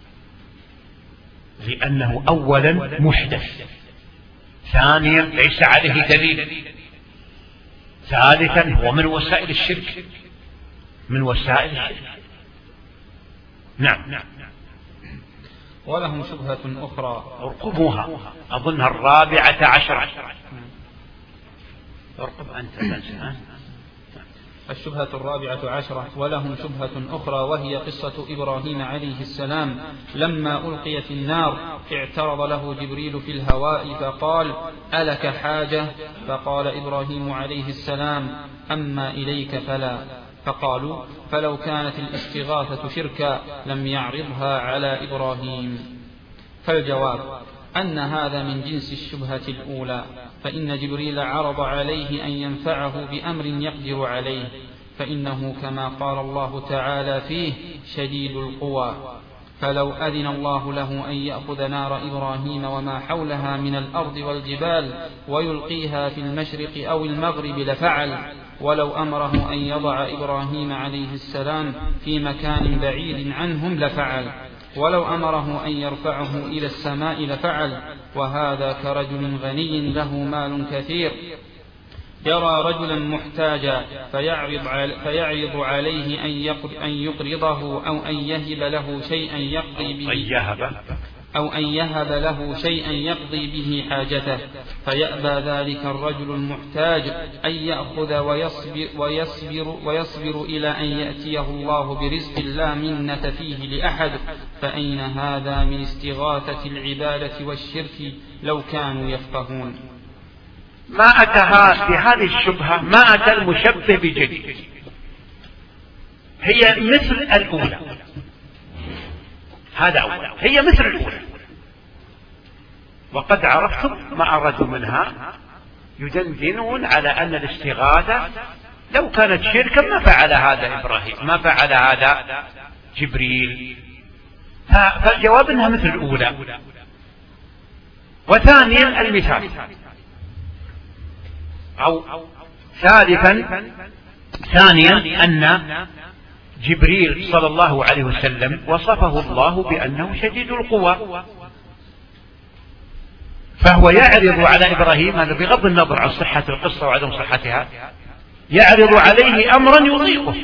لأنه أولا محدث، ثانيا ليس عليه دليل، ثالثا هو من وسائل الشرك، من وسائل الشرك. نعم. ولهم شبهة أخرى ارقبوها، أظنها الرابعة عشرة. ارقب أنت. الشبهة الرابعة عشرة. ولهم شبهة أخرى وهي قصة إبراهيم عليه السلام لما ألقي في النار اعترض له جبريل في الهواء فقال ألك حاجة؟ فقال إبراهيم عليه السلام أما إليك فلا. فقالوا فلو كانت الاستغاثة شركا لم يعرضها على إبراهيم. فالجواب أن هذا من جنس الشبهة الأولى، فإن جبريل عرض عليه أن ينفعه بأمر يقدر عليه، فإنه كما قال الله تعالى فيه شديد القوى، فلو أذن الله له أن يأخذ نار إبراهيم وما حولها من الأرض والجبال ويلقيها في المشرق أو المغرب لفعل، ولو أمره أن يضع إبراهيم عليه السلام في مكان بعيد عنهم لفعل، ولو أمره أن يرفعه إلى السماء لفعل. وهذا كرجل غني له مال كثير يرى رجلا محتاجا فيعرض, فيعرض عليه أن يقرضه أو أن يهب له شيئا يقضي به أو أن يهب له شيئا يقضي به حاجته، فيأبى ذلك الرجل المحتاج أن يأخذ ويصبر, ويصبر, ويصبر إلى أن يأتيه الله برزق لا منة فيه لأحد. فأين هذا من استغاثة العبادة والشرك لو كانوا يفقهون؟ ما أتى بهذه الشبهة ما أتى المشبه بجديد، هي مثل الأولى، هذا أولا، هي مثل الأولى. وقد عرفتم ما أرادوا منها، يدندنون على أن الاستغاثة لو كانت شركا ما فعل هذا إبراهيم، ما فعل هذا جبريل، فالجواب أنها مثل الأولى. وثانيا المثال، أو ثالثا ثانيا أن جبريل صلى الله عليه وسلم وصفه الله بأنه شديد القوى، فهو يعرض على إبراهيم، هذا بغض النظر عن صحة القصة وعدم صحتها، يعرض عليه أمرا يضيقه.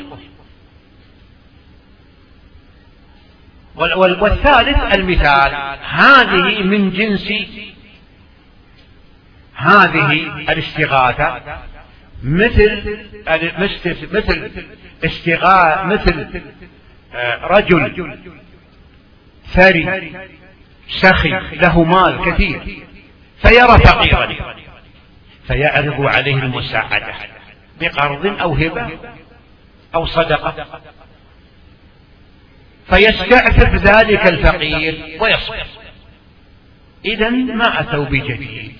والثالث المثال، هذه من جنس هذه الاستغاثة مثل مثل استغاثة مثل رجل ثري سخي له مال كثير فيرى فقيرا فيعرض عليه المساعدة بقرض أو هبة أو صدقة، فيستعفف ذلك الفقير ويصبر. إذن ما أتوا بجديد،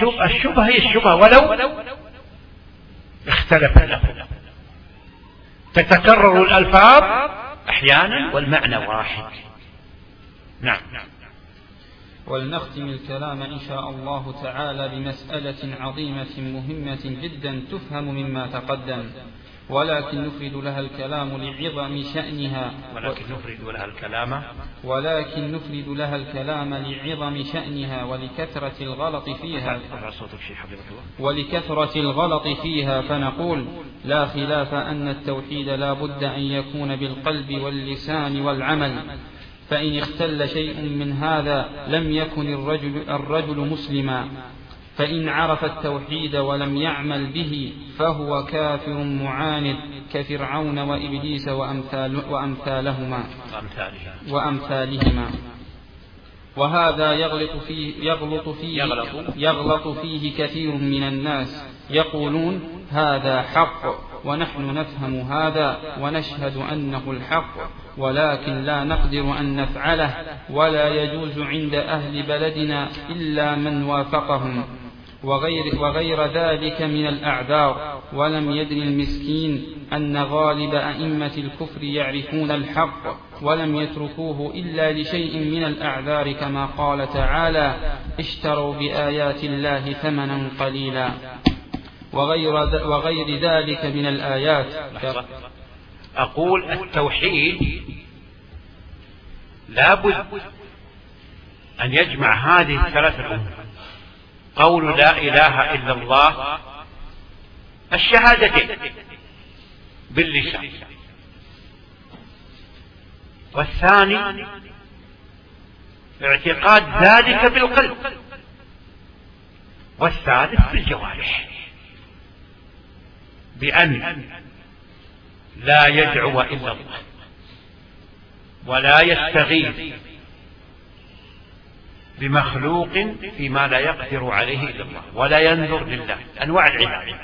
الشبهة هي الشبهة ولو اختلف له. تتكرر الألفاظ أحيانا والمعنى واحد. نعم. ولنختم الكلام إن شاء الله تعالى بمسألة عظيمة مهمة جدا تفهم مما تقدم، ولكن نفرد لها الكلام لعظم شأنها ولكن نفرد لها الكلام ولكن نفرد لها الكلام لعظم شأنها ولكثرة الغلط فيها ولكثرة الغلط فيها فنقول: لا خلاف أن التوحيد لا بد أن يكون بالقلب واللسان والعمل، فإن اختل شيء من هذا لم يكن الرجل, الرجل مسلما، فإن عرف التوحيد ولم يعمل به فهو كافر معاند كفرعون وإبليس وأمثال وأمثالهما وأمثالهما وهذا يغلط فيه, يغلط فيه, يغلط فيه كثير من الناس، يقولون هذا حق ونحن نفهم هذا ونشهد أنه الحق، ولكن لا نقدر أن نفعله، ولا يجوز عند أهل بلدنا إلا من وافقهم، وغير, وغير ذلك من الأعذار. ولم يدر المسكين أن غالب أئمة الكفر يعرفون الحق ولم يتركوه إلا لشيء من الأعذار، كما قال تعالى: اشتروا بآيات الله ثمنا قليلا، وغير, وغير ذلك من الآيات. أقول التوحيد لابد أن يجمع هذه الثلاث الأمور: قول لا إله إلا الله، الشهادتين باللسان، والثاني اعتقاد ذلك بالقلب، والثالث بالجوارح، بأن لا يدعو إلا الله ولا يستغيث بمخلوق فيما لا يقدر عليه إلا الله ولا ينظر لله، أنواع العبادة.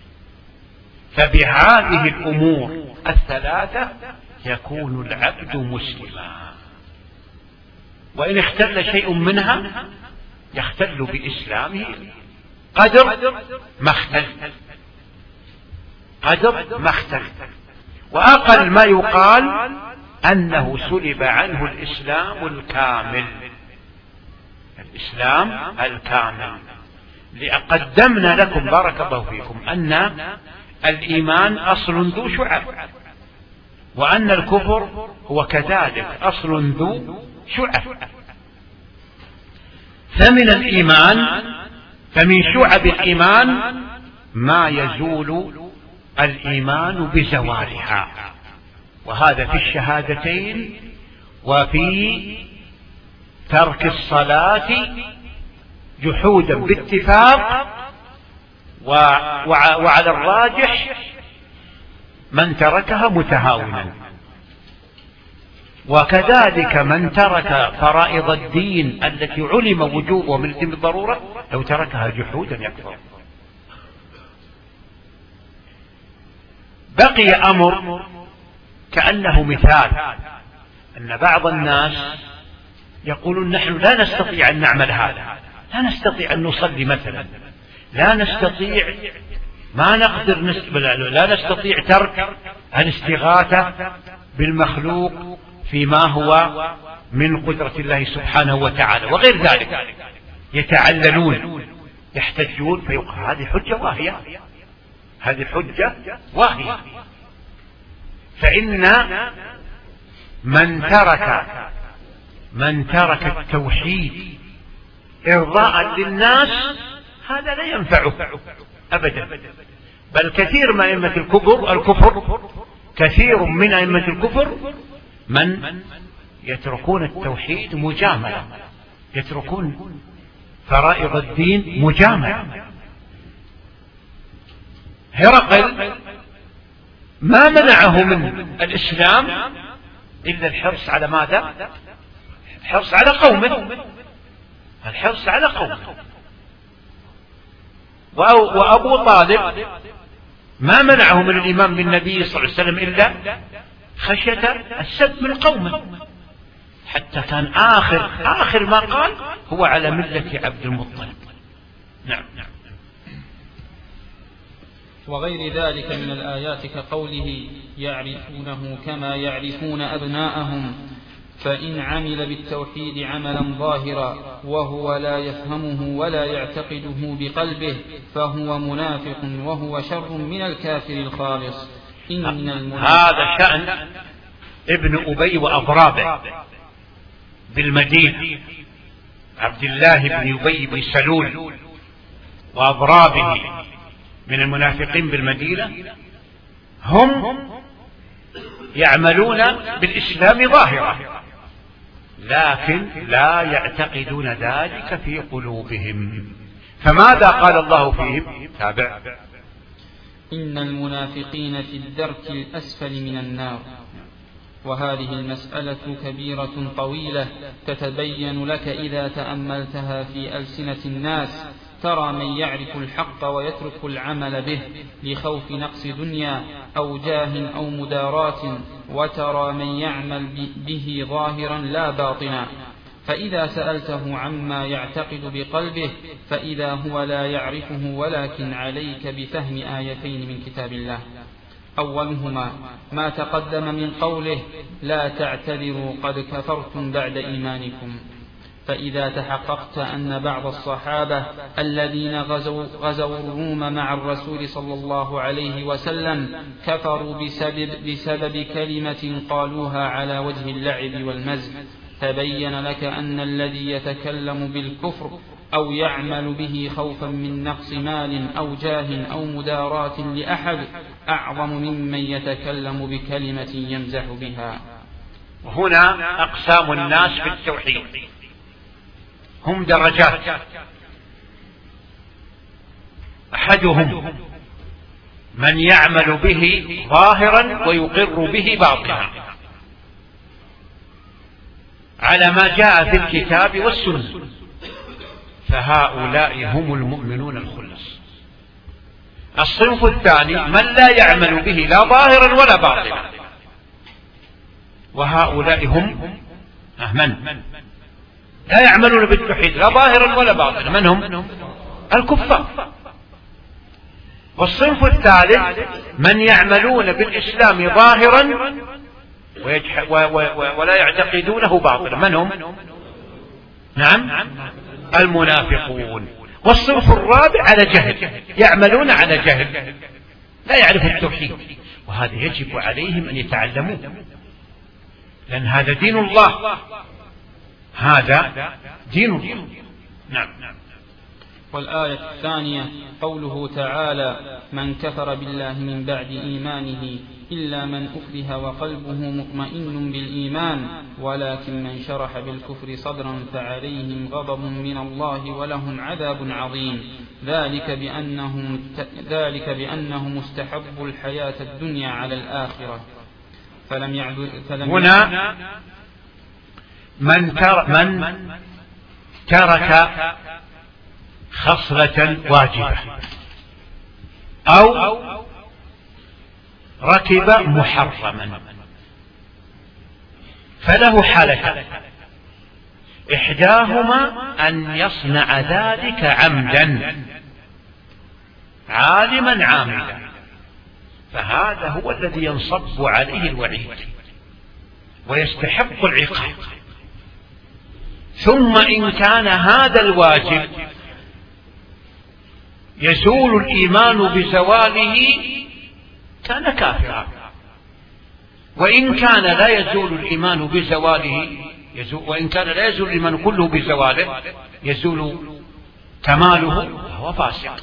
فبهذه الأمور الثلاثة يكون العبد مسلما، وإن اختل شيء منها يختل بإسلامه قدر ما اختل قدر ما اختل وأقل ما يقال أنه سلب عنه الإسلام الكامل الإسلام الكامل لأقدمنا لكم بارك الله فيكم أن الإيمان أصل ذو شعب، وأن الكفر هو كذلك أصل ذو شعب. فمن الإيمان فمن شعب الإيمان ما يزول الإيمان بزوالها، وهذا في الشهادتين وفي ترك الصلاة جحودا باتفاق، وعلى الراجح من تركها متهاونا، وكذلك من ترك فرائض الدين التي علم وجوبها من الدين بالضرورة لو تركها جحودا يكفر. بقي أمر كأنه مثال، أن بعض الناس يقولون نحن لا نستطيع أن نعمل هذا، لا نستطيع أن نصلي مثلا، لا نستطيع ما نقدر نست... لا نستطيع ترك الاستغاثة بالمخلوق فيما هو من قدرة الله سبحانه وتعالى وغير ذلك، يتعللون يحتجون فيقول هذه حجة واهية، هذه حجة واهية. فإن من ترك من ترك التوحيد إرضاء للناس هذا لا ينفعه أبدا، بل كثير من أئمة الكفر الكفر كثير من أئمة الكفر من يتركون التوحيد مجاملة، يتركون فرائض الدين مجاملة. هرقل ما منعه من الإسلام إلا الحرص على ماذا؟ الحرص على قومه، الحرص على قومه. وأبو طالب ما منعه من الإيمان بالنبي صلى الله عليه وسلم إلا خشية السب من قومه، حتى كان آخر آخر ما قال هو على ملة عبد المطلب. نعم. وغير ذلك من الآيات كقوله يعرفونه كما يعرفون أبناءهم، فإن عمل بالتوحيد عملا ظاهرا وهو لا يفهمه ولا يعتقده بقلبه فهو منافق وهو شر من الكافر الخالص. إن هذا شأن ابن أبي وأضرابه بالمدينة، عبد الله بن أبي بن سلول وأضرابه من المنافقين بالمدينة، هم يعملون بالإسلام ظاهرا لكن لا يعتقدون ذلك في قلوبهم. فماذا قال الله فيهم؟ تابع: إن المنافقين في الدرك الأسفل من النار. وهذه المسألة كبيرة طويلة تتبين لك إذا تأملتها في ألسنة الناس. ترى من يعرف الحق ويترك العمل به لخوف نقص دنيا أو جاه أو مدارات، وترى من يعمل به ظاهرا لا باطنا. فإذا سألته عما يعتقد بقلبه فإذا هو لا يعرفه، ولكن عليك بفهم آيتين من كتاب الله. أولهما ما تقدم من قوله لا تعتذروا قد كفرتم بعد إيمانكم. فإذا تحققت أن بعض الصحابة الذين غزوا, غزوا الروم مع الرسول صلى الله عليه وسلم كفروا بسبب, بسبب كلمة قالوها على وجه اللعب والمزح، تبين لك أن الذي يتكلم بالكفر أو يعمل به خوفا من نقص مال أو جاه أو مداراة لأحد أعظم ممن يتكلم بكلمة يمزح بها. هنا أقسام الناس في التوحيد هم درجات. أحدهم من يعمل به ظاهرا ويقر به باطنا على ما جاء في الكتاب والسنة، فهؤلاء هم المؤمنون الخلص. الصنف الثاني من لا يعمل به لا ظاهرا ولا باطنا، وهؤلاء هم من لا يعملون بالتوحيد لا ظاهرا ولا باطنا. من هم؟ الكفار. والصنف الثالث من يعملون بالإسلام ظاهرا ولا يعتقدونه باطلا. من هم؟ نعم المنافقون. والصنف الرابع على جهل، يعملون على جهل لا يعرف التوحيد، وهذا يجب عليهم أن يتعلموه، لأن هذا دين الله، هذا دين الله. نعم. والآية الثانية قوله تعالى من كفر بالله من بعد إيمانه إلا من أكره وقلبه مطمئن بالإيمان ولكن من شرح بالكفر صدرا فعليهم غضب من الله ولهم عذاب عظيم. ذلك بأنهم, ذلك بأنهم استحبوا الحياة الدنيا على الآخرة فلم يعبد فلم هنا من, تر من ترك خصلة واجبة أو ركب محرما فله حالتان: إحداهما أن يصنع ذلك عمدا عالما عامدا، فهذا هو الذي ينصب عليه الوعيد ويستحق العقاب. ثم إن كان هذا الواجب يزول الإيمان بزواله كان كافرا، وإن كان لا يزول الإيمان بزواله يزول وإن كان لا يزول الإيمان كله بزواله يزول كماله فهو فاسق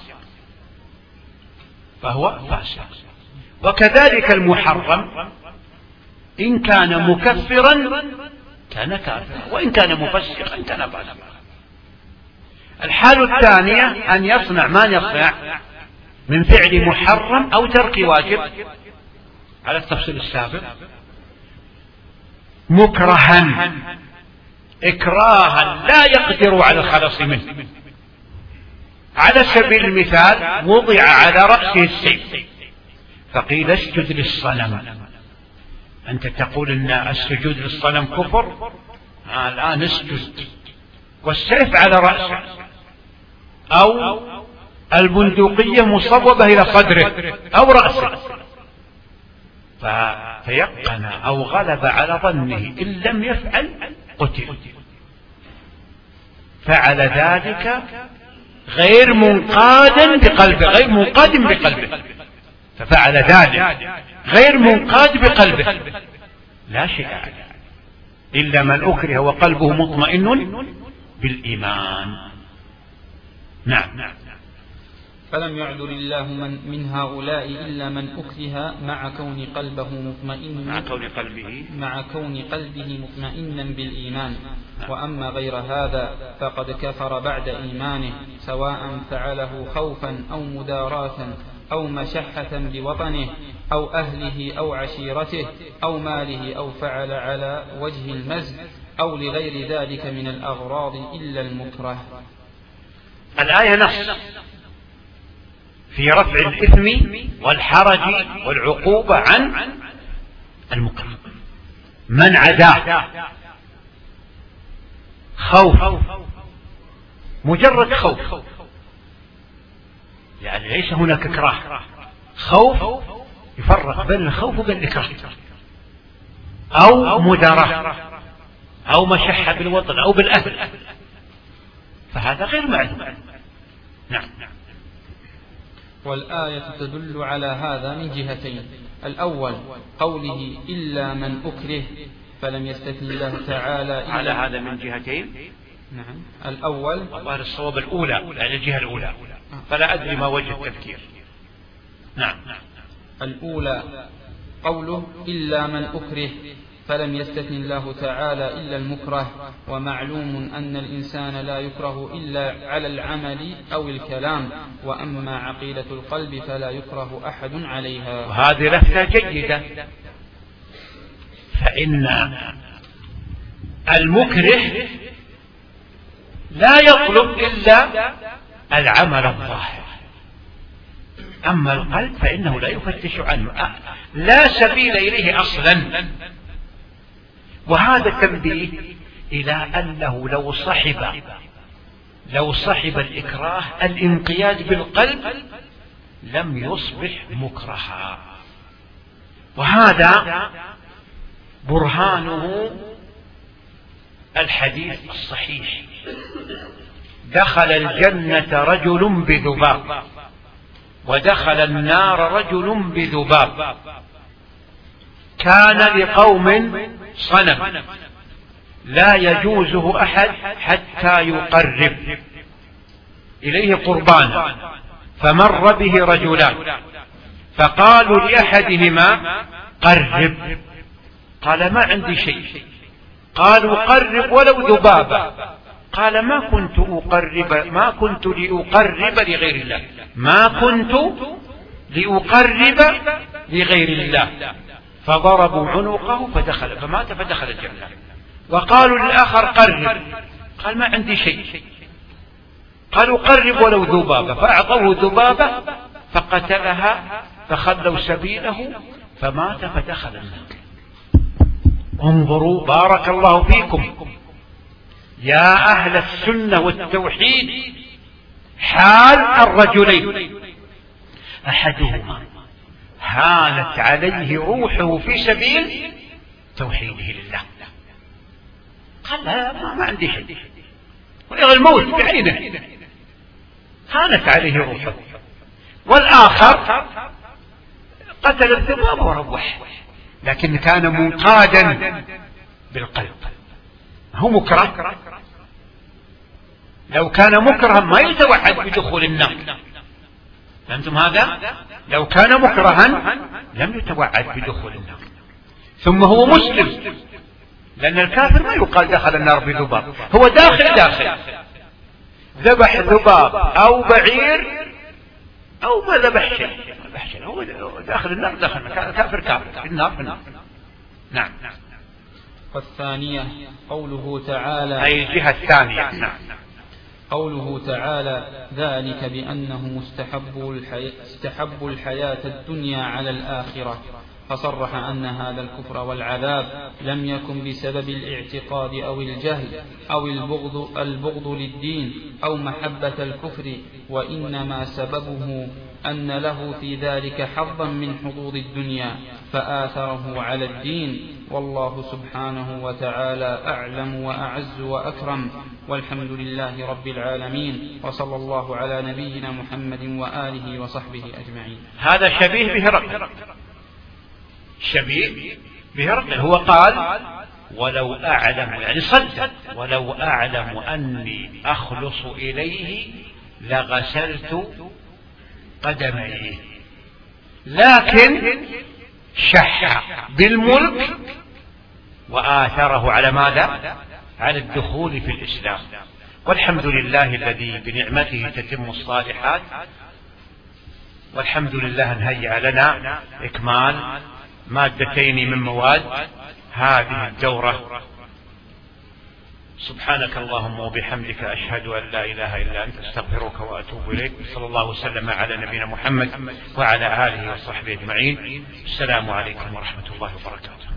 فهو فاسق. وكذلك المحرم إن كان مكفرا كان كافرا، وإن كان مفسقا كان فاسقا. الحال الثانية أن يصنع ما يصنع من فعل محرم أو ترك واجب على التفصيل السابق مكرها إكراها لا يقدر على الخلاص منه. على سبيل المثال وضع على رأسه السيف فقيل اسجد للصنم، أنت تقول أن السجود للصنم كفر، الآن اسجد والسيف على رأسه. أو البندقية مصوبة إلى صدره أو رأسه، فتيقن أو غلب على ظنه إن لم يفعل قتل. فعل ذلك غير منقاد بقلبه، غير منقاد بقلبه، ففعل ذلك غير منقاد بقلبه لا شيء عليه إلا من أكره وقلبه مطمئن بالإيمان. نعم. فلم يعذر الله من, من هؤلاء إلا من أكره مع كون قلبه مطمئنا مع كون قلبه مع كون قلبه مطمئنا بالإيمان. وأما غير هذا فقد كفر بعد إيمانه، سواء فعله خوفا أو مداراة أو مشحة بوطنه أو أهله أو عشيرته أو ماله أو فعل على وجه المزج أو لغير ذلك من الأغراض إلا المكره. الآية نص في رفع الإثم والحرج والعقوبة عن المكره. من عداه خوف، مجرد خوف، يعني ليس هناك إكراه، خوف يفرق بين الخوف وبين الإكراه، أو مداراة أو مشحة بالوطن أو بالأهل، فهذا غير معلوم. نعم. والآية تدل على هذا من جهتين: الأول قوله إلا من أكره، فلم يستثن الله تعالى إلا على هذا من جهتين. نعم. الأول والله الصواب الأولى، يعني الجهة الأولى، فلا أدري ما وجه التذكير. نعم. الأولى قوله إلا من أكره، فلم يستثن الله تعالى إلا المكره، ومعلوم أن الإنسان لا يكره إلا على العمل أو الكلام، وأما عقيدة القلب فلا يكره أحد عليها. وهذه لفتة جيدة، فإن المكره لا يطلب إلا العمل الظاهر، أما القلب فإنه لا يفتش عنه، لا سبيل إليه أصلا. وهذا تنبيه إلى أنه لو صحب لو صحب الإكراه الانقياد بالقلب لم يصبح مكرها. وهذا برهانه الحديث الصحيح: دخل الجنة رجل بذباب ودخل النار رجل بذباب، كان لقوم صنم لا يجوزه أحد حتى يقرب إليه قربانا، فمر به رجلان فقالوا لأحدهما قرب، قال ما عندي شيء، قالوا قرب ولو ذبابا، قال ما كنت أقرب ما كنت لأقرب لغير الله ما كنت لأقرب لغير الله فضربوا عنقه فدخل فمات فدخل الجنة. وقالوا للآخر قرب، قال ما عندي شيء، قالوا قرب ولو ذبابة، فأعطوه ذبابة فقتلها فخلوا سبيله فمات فدخل النار. انظروا بارك الله فيكم يا أهل السنة والتوحيد حال الرجلين: أحدهما هانت عليه روحه في سبيل توحيده لله، قال لا ما عندي شيء، ويرى الموت بعينه، هانت عليه روحه. والآخر قتل الذباب وروح، لكن كان منقادا بالقلب، هو مكره. لو كان مكرها ما يتوعد بدخول النار، فهمتم هذا؟ لو كان مكرها لم يتوعد بدخول النار. ثم هو مسلم، لأن الكافر ما يقال دخل النار بذباب، هو داخل داخل ذبح ذباب أو بعير أو ما ذبح شيء، هو داخل النار، داخل كافر كافر في النار في النار. نعم. والثانية قوله تعالى، أي الجهة الثانية. نعم. قوله تعالى: ذلك بأنه مستحب الحياة, استحب الحياة الدنيا على الآخرة، فصرح أن هذا الكفر والعذاب لم يكن بسبب الاعتقاد أو الجهل أو البغض, البغض للدين أو محبة الكفر، وإنما سببه أن له في ذلك حظا من حظوظ الدنيا فآثره على الدين. والله سبحانه وتعالى أعلم وأعز وأكرم، والحمد لله رب العالمين، وصلى الله على نبينا محمد وآله وصحبه أجمعين. هذا شبيه بهرقل، شبيه بهرقل. هو قال ولو أعلم، يعني صدق، ولو أعلم أني أخلص إليه لغسلت قدميه، لكن شح بالملك وآثره على ماذا؟ على الدخول في الإسلام. والحمد لله الذي بنعمته تتم الصالحات، والحمد لله أن هيأ لنا إكمال مادتين من مواد هذه الدورة. سبحانك اللهم وبحمدك أشهد أن لا إله إلا أنت أستغفرك وأتوب إليك. صلى الله وسلم على نبينا محمد وعلى آله وصحبه أجمعين. السلام عليكم ورحمة الله وبركاته.